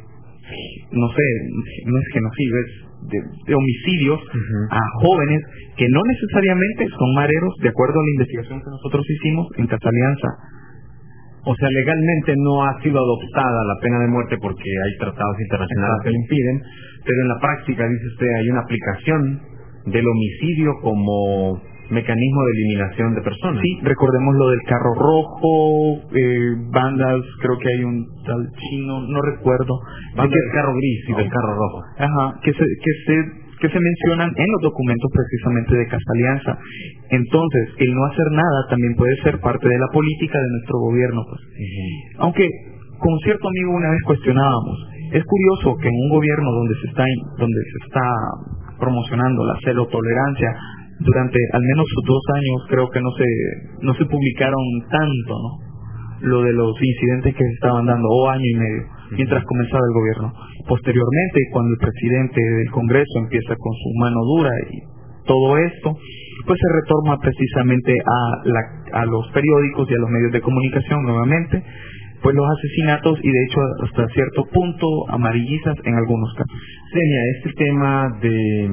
no sé, no es genocidio, es de, de homicidios uh-huh. a jóvenes que no necesariamente son mareros, de acuerdo a la investigación que nosotros hicimos en Casa Alianza. O sea, legalmente no ha sido adoptada la pena de muerte porque hay tratados internacionales que lo impiden, pero en la práctica, dice usted, hay una aplicación del homicidio como mecanismo de eliminación de personas. Sí, recordemos lo del carro rojo, eh, bandas, creo que hay un tal chino, no recuerdo. Banda del carro gris y del carro rojo. Ajá, que se, que se, que se mencionan en los documentos precisamente de Casa Alianza. Entonces, el no hacer nada también puede ser parte de la política de nuestro gobierno. Pues. Uh-huh. Aunque, con cierto amigo una vez cuestionábamos, es curioso que en un gobierno donde se está, donde se está promocionando la cero tolerancia, durante al menos dos años creo que no se no se publicaron tanto, ¿no? Lo de los incidentes que se estaban dando, o año y medio, mientras comenzaba el gobierno. Posteriormente, cuando el presidente del Congreso empieza con su mano dura y todo esto, pues se retorna precisamente a, la, a los periódicos y a los medios de comunicación nuevamente, pues los asesinatos y de hecho hasta cierto punto amarillizas en algunos casos. Senia, este tema de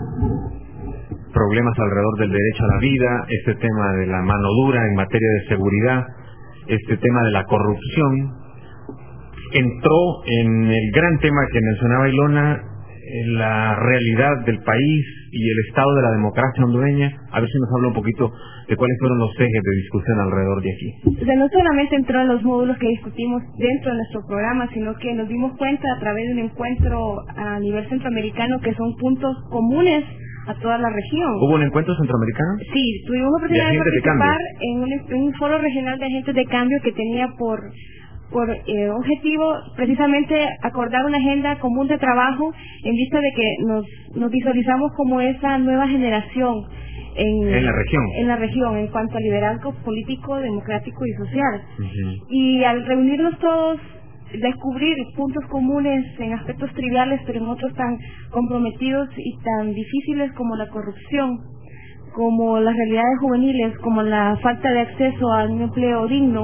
problemas alrededor del derecho a la vida, este tema de la mano dura en materia de seguridad, este tema de la corrupción, entró en el gran tema que mencionaba Ilona, en la realidad del país y el estado de la democracia hondureña. A ver si nos habla un poquito de cuáles fueron los ejes de discusión alrededor de aquí. O sea, no solamente entró en los módulos que discutimos dentro de nuestro programa, sino que nos dimos cuenta a través de un encuentro a nivel centroamericano que son puntos comunes a toda la región. ¿Hubo un encuentro centroamericano? Sí, tuvimos la oportunidad de, de participar en un, en un foro regional de agentes de cambio que tenía por por eh, objetivo precisamente acordar una agenda común de trabajo en vista de que nos, nos visualizamos como esa nueva generación en, en la región en la región en cuanto a liderazgo político, democrático y social. Uh-huh. Y al reunirnos todos, descubrir puntos comunes en aspectos triviales, pero en otros tan comprometidos y tan difíciles como la corrupción, como las realidades juveniles, como la falta de acceso a un empleo digno,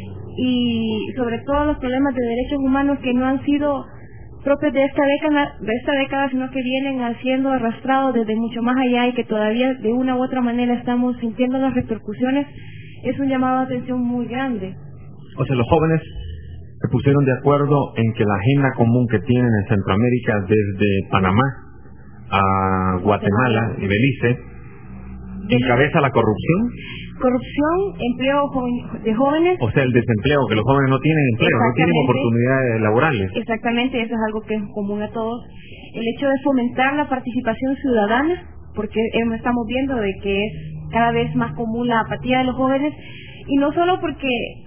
y sobre todo los problemas de derechos humanos que no han sido propios de esta década, de esta década, sino que vienen siendo arrastrados desde mucho más allá y que todavía de una u otra manera estamos sintiendo las repercusiones, es un llamado de atención muy grande. O sea, los jóvenes se pusieron de acuerdo en que la agenda común que tienen en Centroamérica desde Panamá a Guatemala y Belice encabeza la corrupción. Corrupción, empleo de jóvenes. O sea, el desempleo, que los jóvenes no tienen empleo, no tienen oportunidades laborales. Exactamente, eso es algo que es común a todos. El hecho de fomentar la participación ciudadana, porque estamos viendo de que es cada vez más común la apatía de los jóvenes, y no solo porque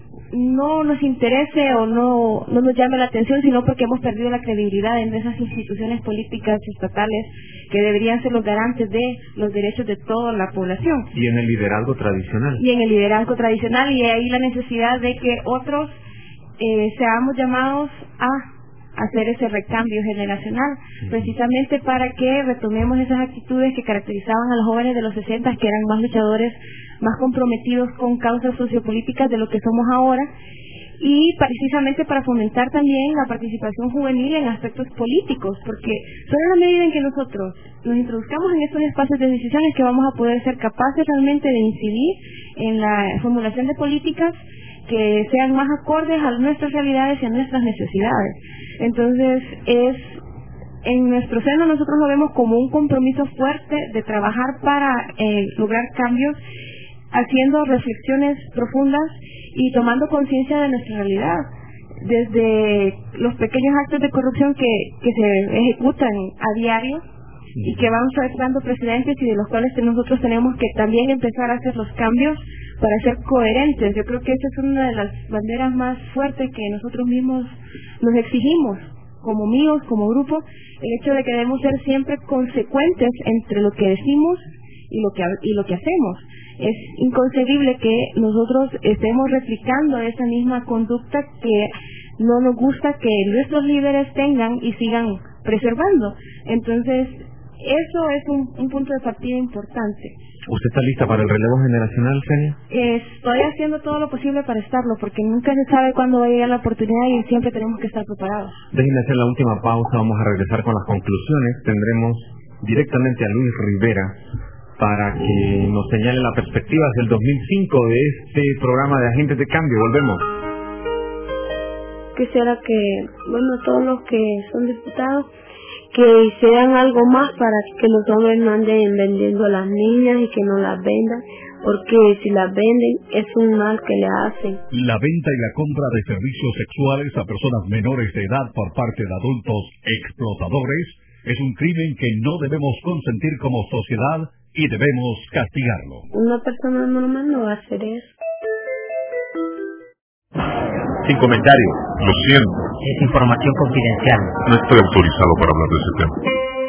no nos interese o no, no nos llame la atención, sino porque hemos perdido la credibilidad en esas instituciones políticas estatales que deberían ser los garantes de los derechos de toda la población. Y en el liderazgo tradicional. Y en el liderazgo tradicional, y ahí la necesidad de que otros eh, seamos llamados a hacer ese recambio generacional, uh-huh. precisamente para que retomemos esas actitudes que caracterizaban a los jóvenes de los sesenta, que eran más luchadores, más comprometidos con causas sociopolíticas de lo que somos ahora, y precisamente para fomentar también la participación juvenil en aspectos políticos, porque solo en la medida en que nosotros nos introduzcamos en estos espacios de decisión es que vamos a poder ser capaces realmente de incidir en la formulación de políticas que sean más acordes a nuestras realidades y a nuestras necesidades. Entonces, es en nuestro seno nosotros lo vemos como un compromiso fuerte de trabajar para eh, lograr cambios, haciendo reflexiones profundas y tomando conciencia de nuestra realidad, desde los pequeños actos de corrupción que, que se ejecutan a diario y que van dando precedentes, y de los cuales nosotros tenemos que también empezar a hacer los cambios para ser coherentes. Yo creo que esa es una de las banderas más fuertes que nosotros mismos nos exigimos como amigos, como grupo, el hecho de que debemos ser siempre consecuentes entre lo que decimos y lo que y lo que hacemos. Es inconcebible que nosotros estemos replicando esa misma conducta que no nos gusta que nuestros líderes tengan y sigan preservando. Entonces, eso es un, un punto de partida importante. ¿Usted está lista para el relevo generacional, Senia? Estoy haciendo todo lo posible para estarlo, porque nunca se sabe cuándo va a llegar la oportunidad y siempre tenemos que estar preparados. Déjenme hacer la última pausa, vamos a regresar con las conclusiones. Tendremos directamente a Luis Rivera para que nos señale la perspectiva del dos mil cinco de este programa de Agentes de Cambio. Volvemos. quisiera que, bueno, todos los que son diputados, que hicieran algo más para que los hombres no anden vendiendo a las niñas y que no las vendan, porque si las venden es un mal que le hacen. La venta y la compra de servicios sexuales a personas menores de edad por parte de adultos explotadores es un crimen que no debemos consentir como sociedad y debemos castigarlo. Una persona normal no va a hacer eso. Sin comentarios, lo siento. Es información confidencial. No estoy autorizado para hablar de ese tema.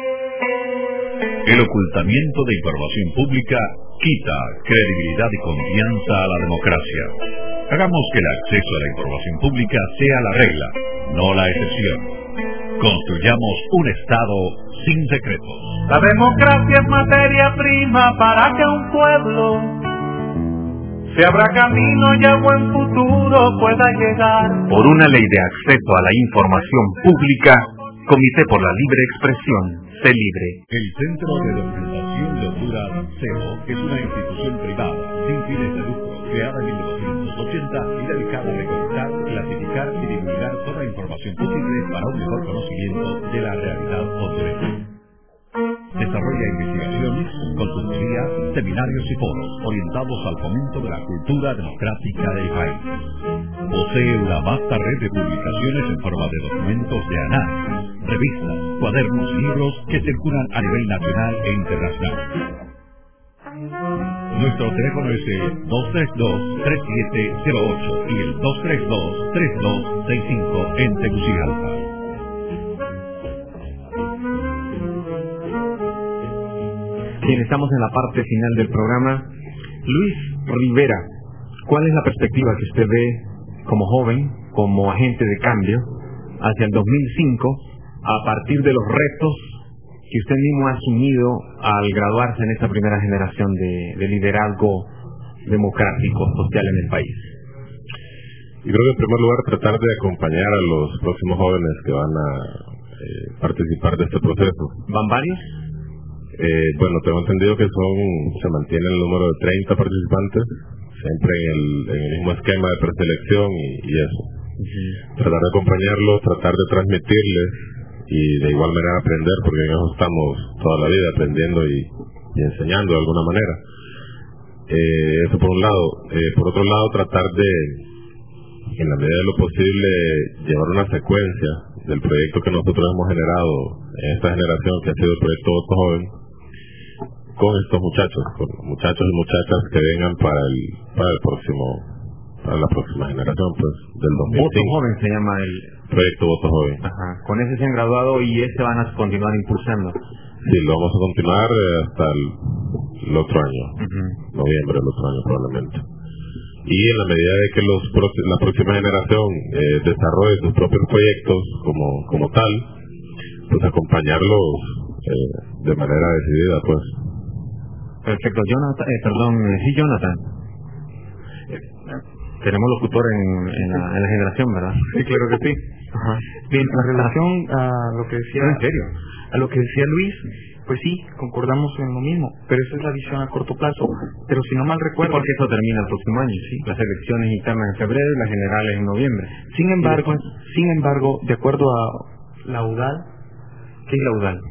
El ocultamiento de información pública quita credibilidad y confianza a la democracia. Hagamos que el acceso a la información pública sea la regla, no la excepción. Construyamos un Estado sin secretos. La democracia es materia prima para que un pueblo se abra camino y a buen futuro pueda llegar. Por una ley de acceso a la información pública, Comité por la Libre Expresión, sé libre. El Centro de Documentación de Honduras, C E O, es una institución privada sin fines de lucro, creada en mil novecientos ochenta y dedicada a recolectar, clasificar y divulgar toda información posible para un mejor conocimiento de la realidad hondureña. Desarrolla investigaciones, consultoría, seminarios y foros orientados al fomento de la cultura democrática del país. Posee una vasta red de publicaciones en forma de documentos de análisis, revistas, cuadernos y libros que circulan a nivel nacional e internacional. Nuestro teléfono es el dos tres dos, tres siete cero ocho y el dos tres dos, tres dos seis cinco en Tegucigalpa. Bien, estamos en la parte final del programa. Luis Rivera, ¿cuál es la perspectiva que usted ve como joven, como agente de cambio, hacia el dos mil cinco, a partir de los retos que usted mismo ha asumido al graduarse en esta primera generación de, de liderazgo democrático, social en el país? Yo creo que en primer lugar tratar de acompañar a los próximos jóvenes que van a eh, participar de este proceso. ¿Van varios? Eh, bueno, tengo entendido que son se mantiene el número de treinta participantes, siempre en el, en el mismo esquema de preselección y, y eso. Uh-huh. Tratar de acompañarlos, tratar de transmitirles y de igual manera aprender, porque en eso estamos toda la vida aprendiendo y, y enseñando de alguna manera. Eh, eso por un lado. Eh, por otro lado, tratar de, en la medida de lo posible, llevar una secuencia del proyecto que nosotros hemos generado en esta generación, que ha sido el proyecto Voto Joven, con estos muchachos, con muchachos y muchachas que vengan para el para el próximo para la próxima generación, pues, del dos mil cinco. Voto Joven se llama el proyecto Voto Joven. Ajá. Con ese se han graduado y ese van a continuar impulsando. Sí, lo vamos a continuar eh, hasta el, el otro año, uh-huh. noviembre del otro año probablemente. Y en la medida de que los la próxima generación eh, desarrolle sus propios proyectos como como tal, pues acompañarlos eh, de manera decidida, pues. Perfecto. Jonathan, eh, perdón, sí, Jonathan. Eh, tenemos locutor en, en, la, en la generación, ¿verdad? Sí, claro que sí. Ajá. Bien, en relación a lo que decía, ¿en serio? A lo que decía Luis, pues sí, concordamos en lo mismo, pero esa es la visión a corto plazo. Pero si no mal recuerdo, porque eso termina el próximo año, sí. Las elecciones internas en febrero y las generales en noviembre. Sin embargo, sin embargo, de acuerdo a la U D A L, ¿qué es la U D A L?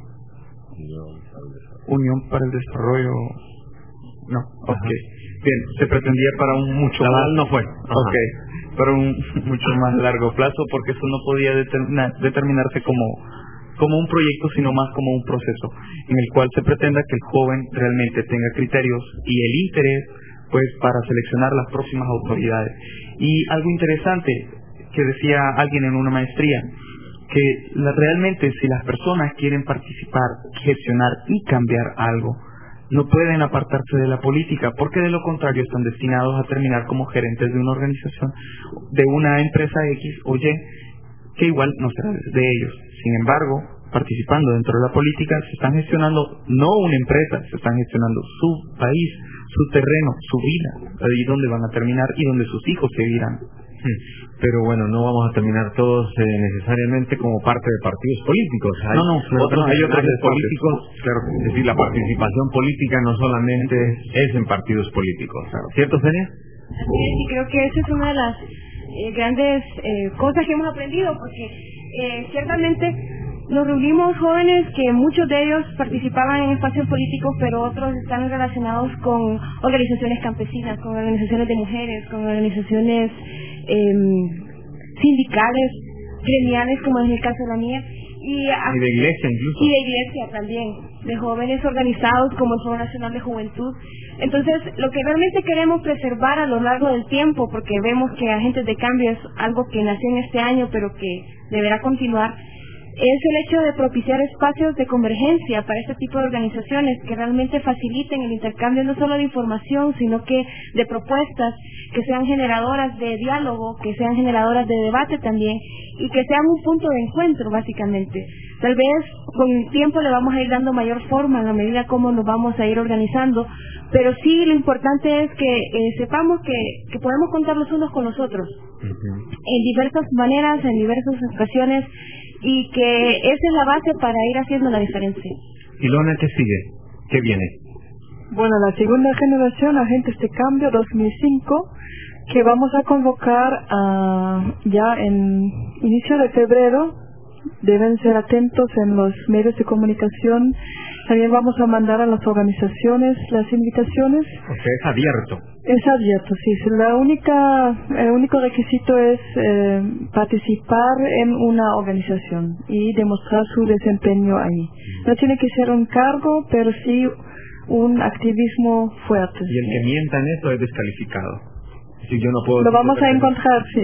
Unión para el Desarrollo. No, ok. Ajá. Bien, se pretendía para un mucho la más. no fue. Ajá. Ok, para un mucho más largo plazo, porque eso no podía determinar, determinarse como como un proyecto, sino más como un proceso en el cual se pretenda que el joven realmente tenga criterios y el interés, pues, para seleccionar las próximas autoridades. Y algo interesante que decía alguien en una maestría, que la, realmente si las personas quieren participar, gestionar y cambiar algo, no pueden apartarse de la política, porque de lo contrario están destinados a terminar como gerentes de una organización, de una empresa X o Y, que igual no será de ellos. Sin embargo, participando dentro de la política, se están gestionando no una empresa, se están gestionando su país, su terreno, su vida, ahí donde van a terminar y donde sus hijos seguirán. Pero bueno, no vamos a terminar todos eh, necesariamente como parte de partidos políticos. Hay no, no, otros, hay otros políticos, claro, es decir, la participación política no solamente es en partidos políticos, ¿cierto, Celia? Sí, creo que esa es una de las eh, grandes eh, cosas que hemos aprendido, porque eh, ciertamente nos reunimos jóvenes que muchos de ellos participaban en espacios políticos, pero otros están relacionados con organizaciones campesinas, con organizaciones de mujeres, con organizaciones eh, sindicales, gremiales, como es el caso de la mía, y, a, y de iglesia incluso. Y de iglesia también, de jóvenes organizados como el Foro Nacional de Juventud. Entonces, lo que realmente queremos preservar a lo largo del tiempo, porque vemos que Agentes de Cambio es algo que nació en este año, pero que deberá continuar, es el hecho de propiciar espacios de convergencia para este tipo de organizaciones que realmente faciliten el intercambio no solo de información, sino que de propuestas, que sean generadoras de diálogo, que sean generadoras de debate también, y que sean un punto de encuentro, básicamente. Tal vez con el tiempo le vamos a ir dando mayor forma en la medida como nos vamos a ir organizando, pero sí lo importante es que eh, sepamos que, que podemos contar los unos con los otros, uh-huh. en diversas maneras, en diversas ocasiones, y que esa es la base para ir haciendo la diferencia. ¿Y Lona qué sigue? ¿Qué viene? Bueno, la segunda generación, Agentes de Cambio dos mil cinco, que vamos a convocar uh, ya en inicio de febrero. Deben ser atentos en los medios de comunicación. También vamos a mandar a las organizaciones las invitaciones. O sea, es abierto. Es abierto, sí. La única, el único requisito es eh, participar en una organización y demostrar su desempeño ahí. No tiene que ser un cargo, pero sí un activismo fuerte. Y el que mienta en eso es descalificado. Si yo no puedo... Lo vamos a encontrar, sí.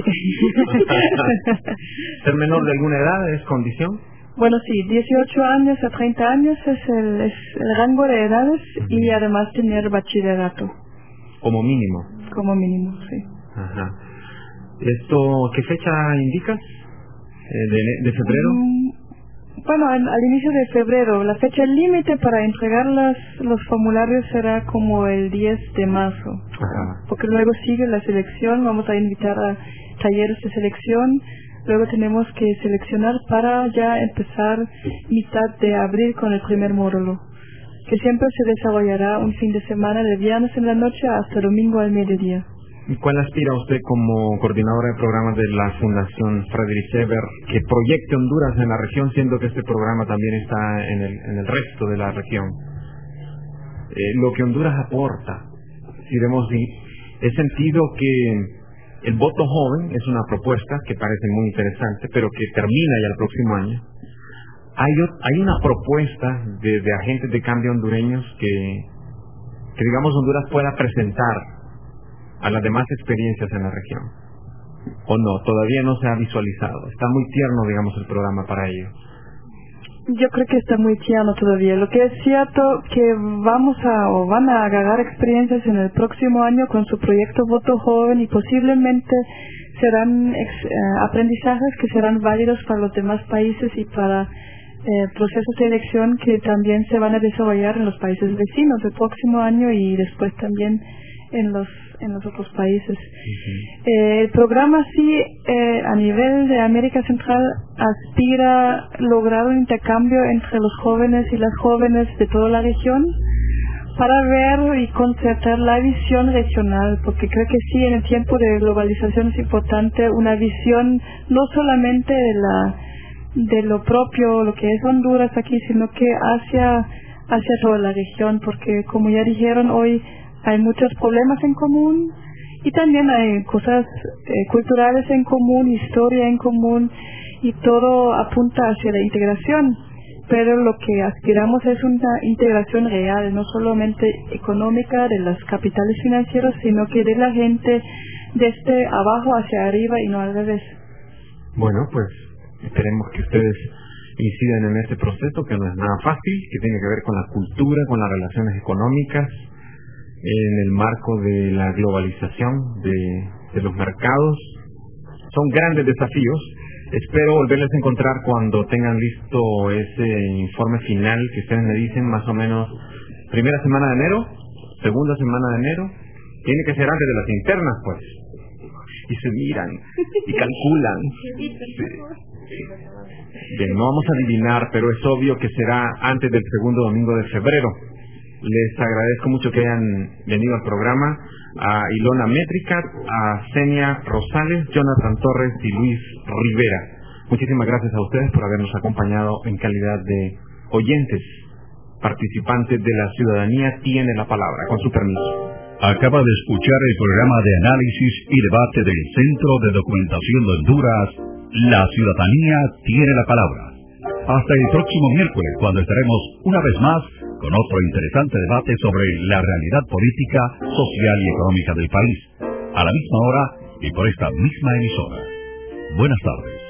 ¿Ser menor de alguna edad es condición? Bueno, sí, dieciocho años a treinta años es el, es el rango de edades, uh-huh. y además tener bachillerato. Como mínimo. Como mínimo, sí. Ajá. ¿Esto qué fecha indicas? Eh, de, ¿De febrero? Mm, bueno, al, al inicio de febrero. La fecha límite para entregar las, los formularios será como el diez de marzo. Ajá. Porque luego sigue la selección, vamos a invitar a talleres de selección. Luego tenemos que seleccionar para ya empezar mitad de abril con el primer módulo, que siempre se desarrollará un fin de semana de viernes en la noche hasta domingo al mediodía. ¿Y cuál aspira usted como coordinadora de programas de la Fundación Friedrich Ebert que proyecte Honduras en la región, siendo que este programa también está en el, en el resto de la región? Eh, lo que Honduras aporta, si vemos, he sentido que el voto joven es una propuesta que parece muy interesante, pero que termina ya el próximo año. Hay, hay una propuesta de, de agentes de cambio hondureños que, que, digamos, Honduras pueda presentar a las demás experiencias en la región. ¿O no? Todavía no se ha visualizado. Está muy tierno, digamos, el programa para ello. Yo creo que está muy tierno todavía. Lo que es cierto que vamos a o van a agarrar experiencias en el próximo año con su proyecto Voto Joven y posiblemente serán ex, eh, aprendizajes que serán válidos para los demás países y para eh, procesos de elección que también se van a desarrollar en los países vecinos el próximo año y después también en los en los otros países. Uh-huh. Eh, el programa sí, eh, a nivel de América Central, aspira a lograr un intercambio entre los jóvenes y las jóvenes de toda la región para ver y concertar la visión regional, porque creo que sí, en el tiempo de globalización es importante una visión no solamente de la de lo propio, lo que es Honduras aquí, sino que hacia hacia toda la región, porque como ya dijeron hoy, hay muchos problemas en común y también hay cosas eh, culturales en común, historia en común, y todo apunta hacia la integración, pero lo que aspiramos es una integración real, no solamente económica de los capitales financieros, sino que de la gente desde abajo hacia arriba y no al revés. Bueno, pues esperemos que ustedes incidan en este proceso, que no es nada fácil, que tiene que ver con la cultura, con las relaciones económicas, en el marco de la globalización de, de los mercados. Son grandes desafíos. Espero volverles a encontrar cuando tengan listo ese informe final que ustedes me dicen, más o menos primera semana de enero, segunda semana de enero. Tiene que ser antes de las internas, pues. Y se miran y calculan. Sí. Bien, no vamos a adivinar, pero es obvio que será antes del segundo domingo de febrero. Les agradezco mucho que hayan venido al programa. A Ilona Métrica, a Senia Rosales, Jonathan Torres y Luis Rivera. Muchísimas gracias a ustedes por habernos acompañado en calidad de oyentes, participantes de La Ciudadanía Tiene la Palabra. Con su permiso. Acaba de escuchar el programa de análisis y debate del Centro de Documentación de Honduras, La Ciudadanía Tiene la Palabra. Hasta el próximo miércoles, cuando estaremos una vez más con otro interesante debate sobre la realidad política, social y económica del país, a la misma hora y por esta misma emisora. Buenas tardes.